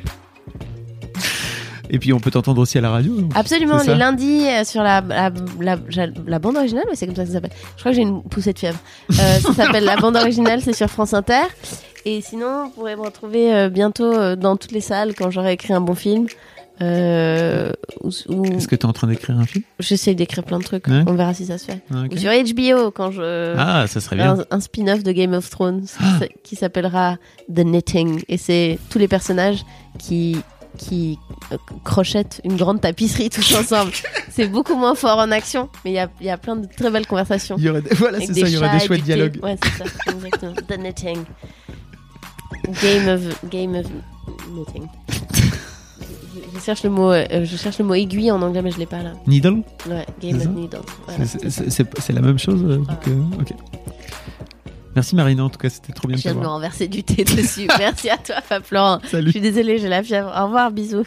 Et puis on peut t'entendre aussi à la radio. Absolument, les lundis euh, sur la, la, la, la, la bande originale, mais c'est comme ça que ça s'appelle. Je crois que j'ai une poussée de fièvre. Euh, ça s'appelle La Bande Originale, c'est sur France Inter. Et sinon, vous pourrez me retrouver euh, bientôt euh, dans toutes les salles quand j'aurai écrit un bon film. Euh, ou, ou... Est-ce que tu es en train d'écrire un film ? J'essaie d'écrire plein de trucs, ouais. On verra si ça se fait. Ah, okay. Ou sur H B O, quand je... Ah, ça serait bien. Un, un spin-off de Game of Thrones ah. qui s'appellera The Knitting. Et c'est tous les personnages qui... qui euh, crochettent une grande tapisserie tous ensemble. C'est beaucoup moins fort en action, mais il y a, y a plein de très belles conversations. Il y aurait des, voilà, c'est ça, il y aurait des chouettes dialogues. Ouais, c'est ça, exactement. The Knitting. Game of, game of Knitting. je, je, cherche le mot, euh, je cherche le mot aiguille en anglais, mais je l'ai pas là. Needle ? Ouais, Game c'est of ça Needles. Voilà, c'est, c'est, c'est, c'est la même chose euh, ah. donc, euh, ok. Merci Marina, en tout cas c'était trop bien de t'avoir. Je viens de me renverser du thé dessus. Merci à toi Fab Florent. Salut. Je suis désolée, j'ai la fièvre. Au revoir, bisous.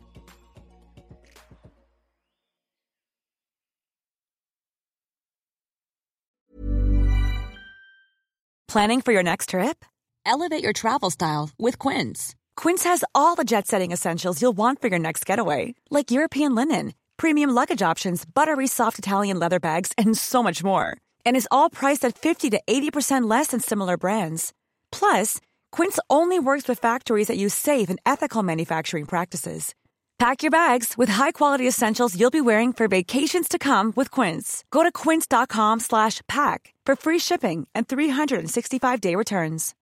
Planning for your next trip? Elevate your travel style with Quince. Quince has all the jet-setting essentials you'll want for your next getaway, like European linen, premium luggage options, buttery soft Italian leather bags, and so much more. And is all priced at fifty to eighty percent less than similar brands. Plus, Quince only works with factories that use safe and ethical manufacturing practices. Pack your bags with high-quality essentials you'll be wearing for vacations to come with Quince. Go to quince.com slash pack for free shipping and three sixty-five day returns.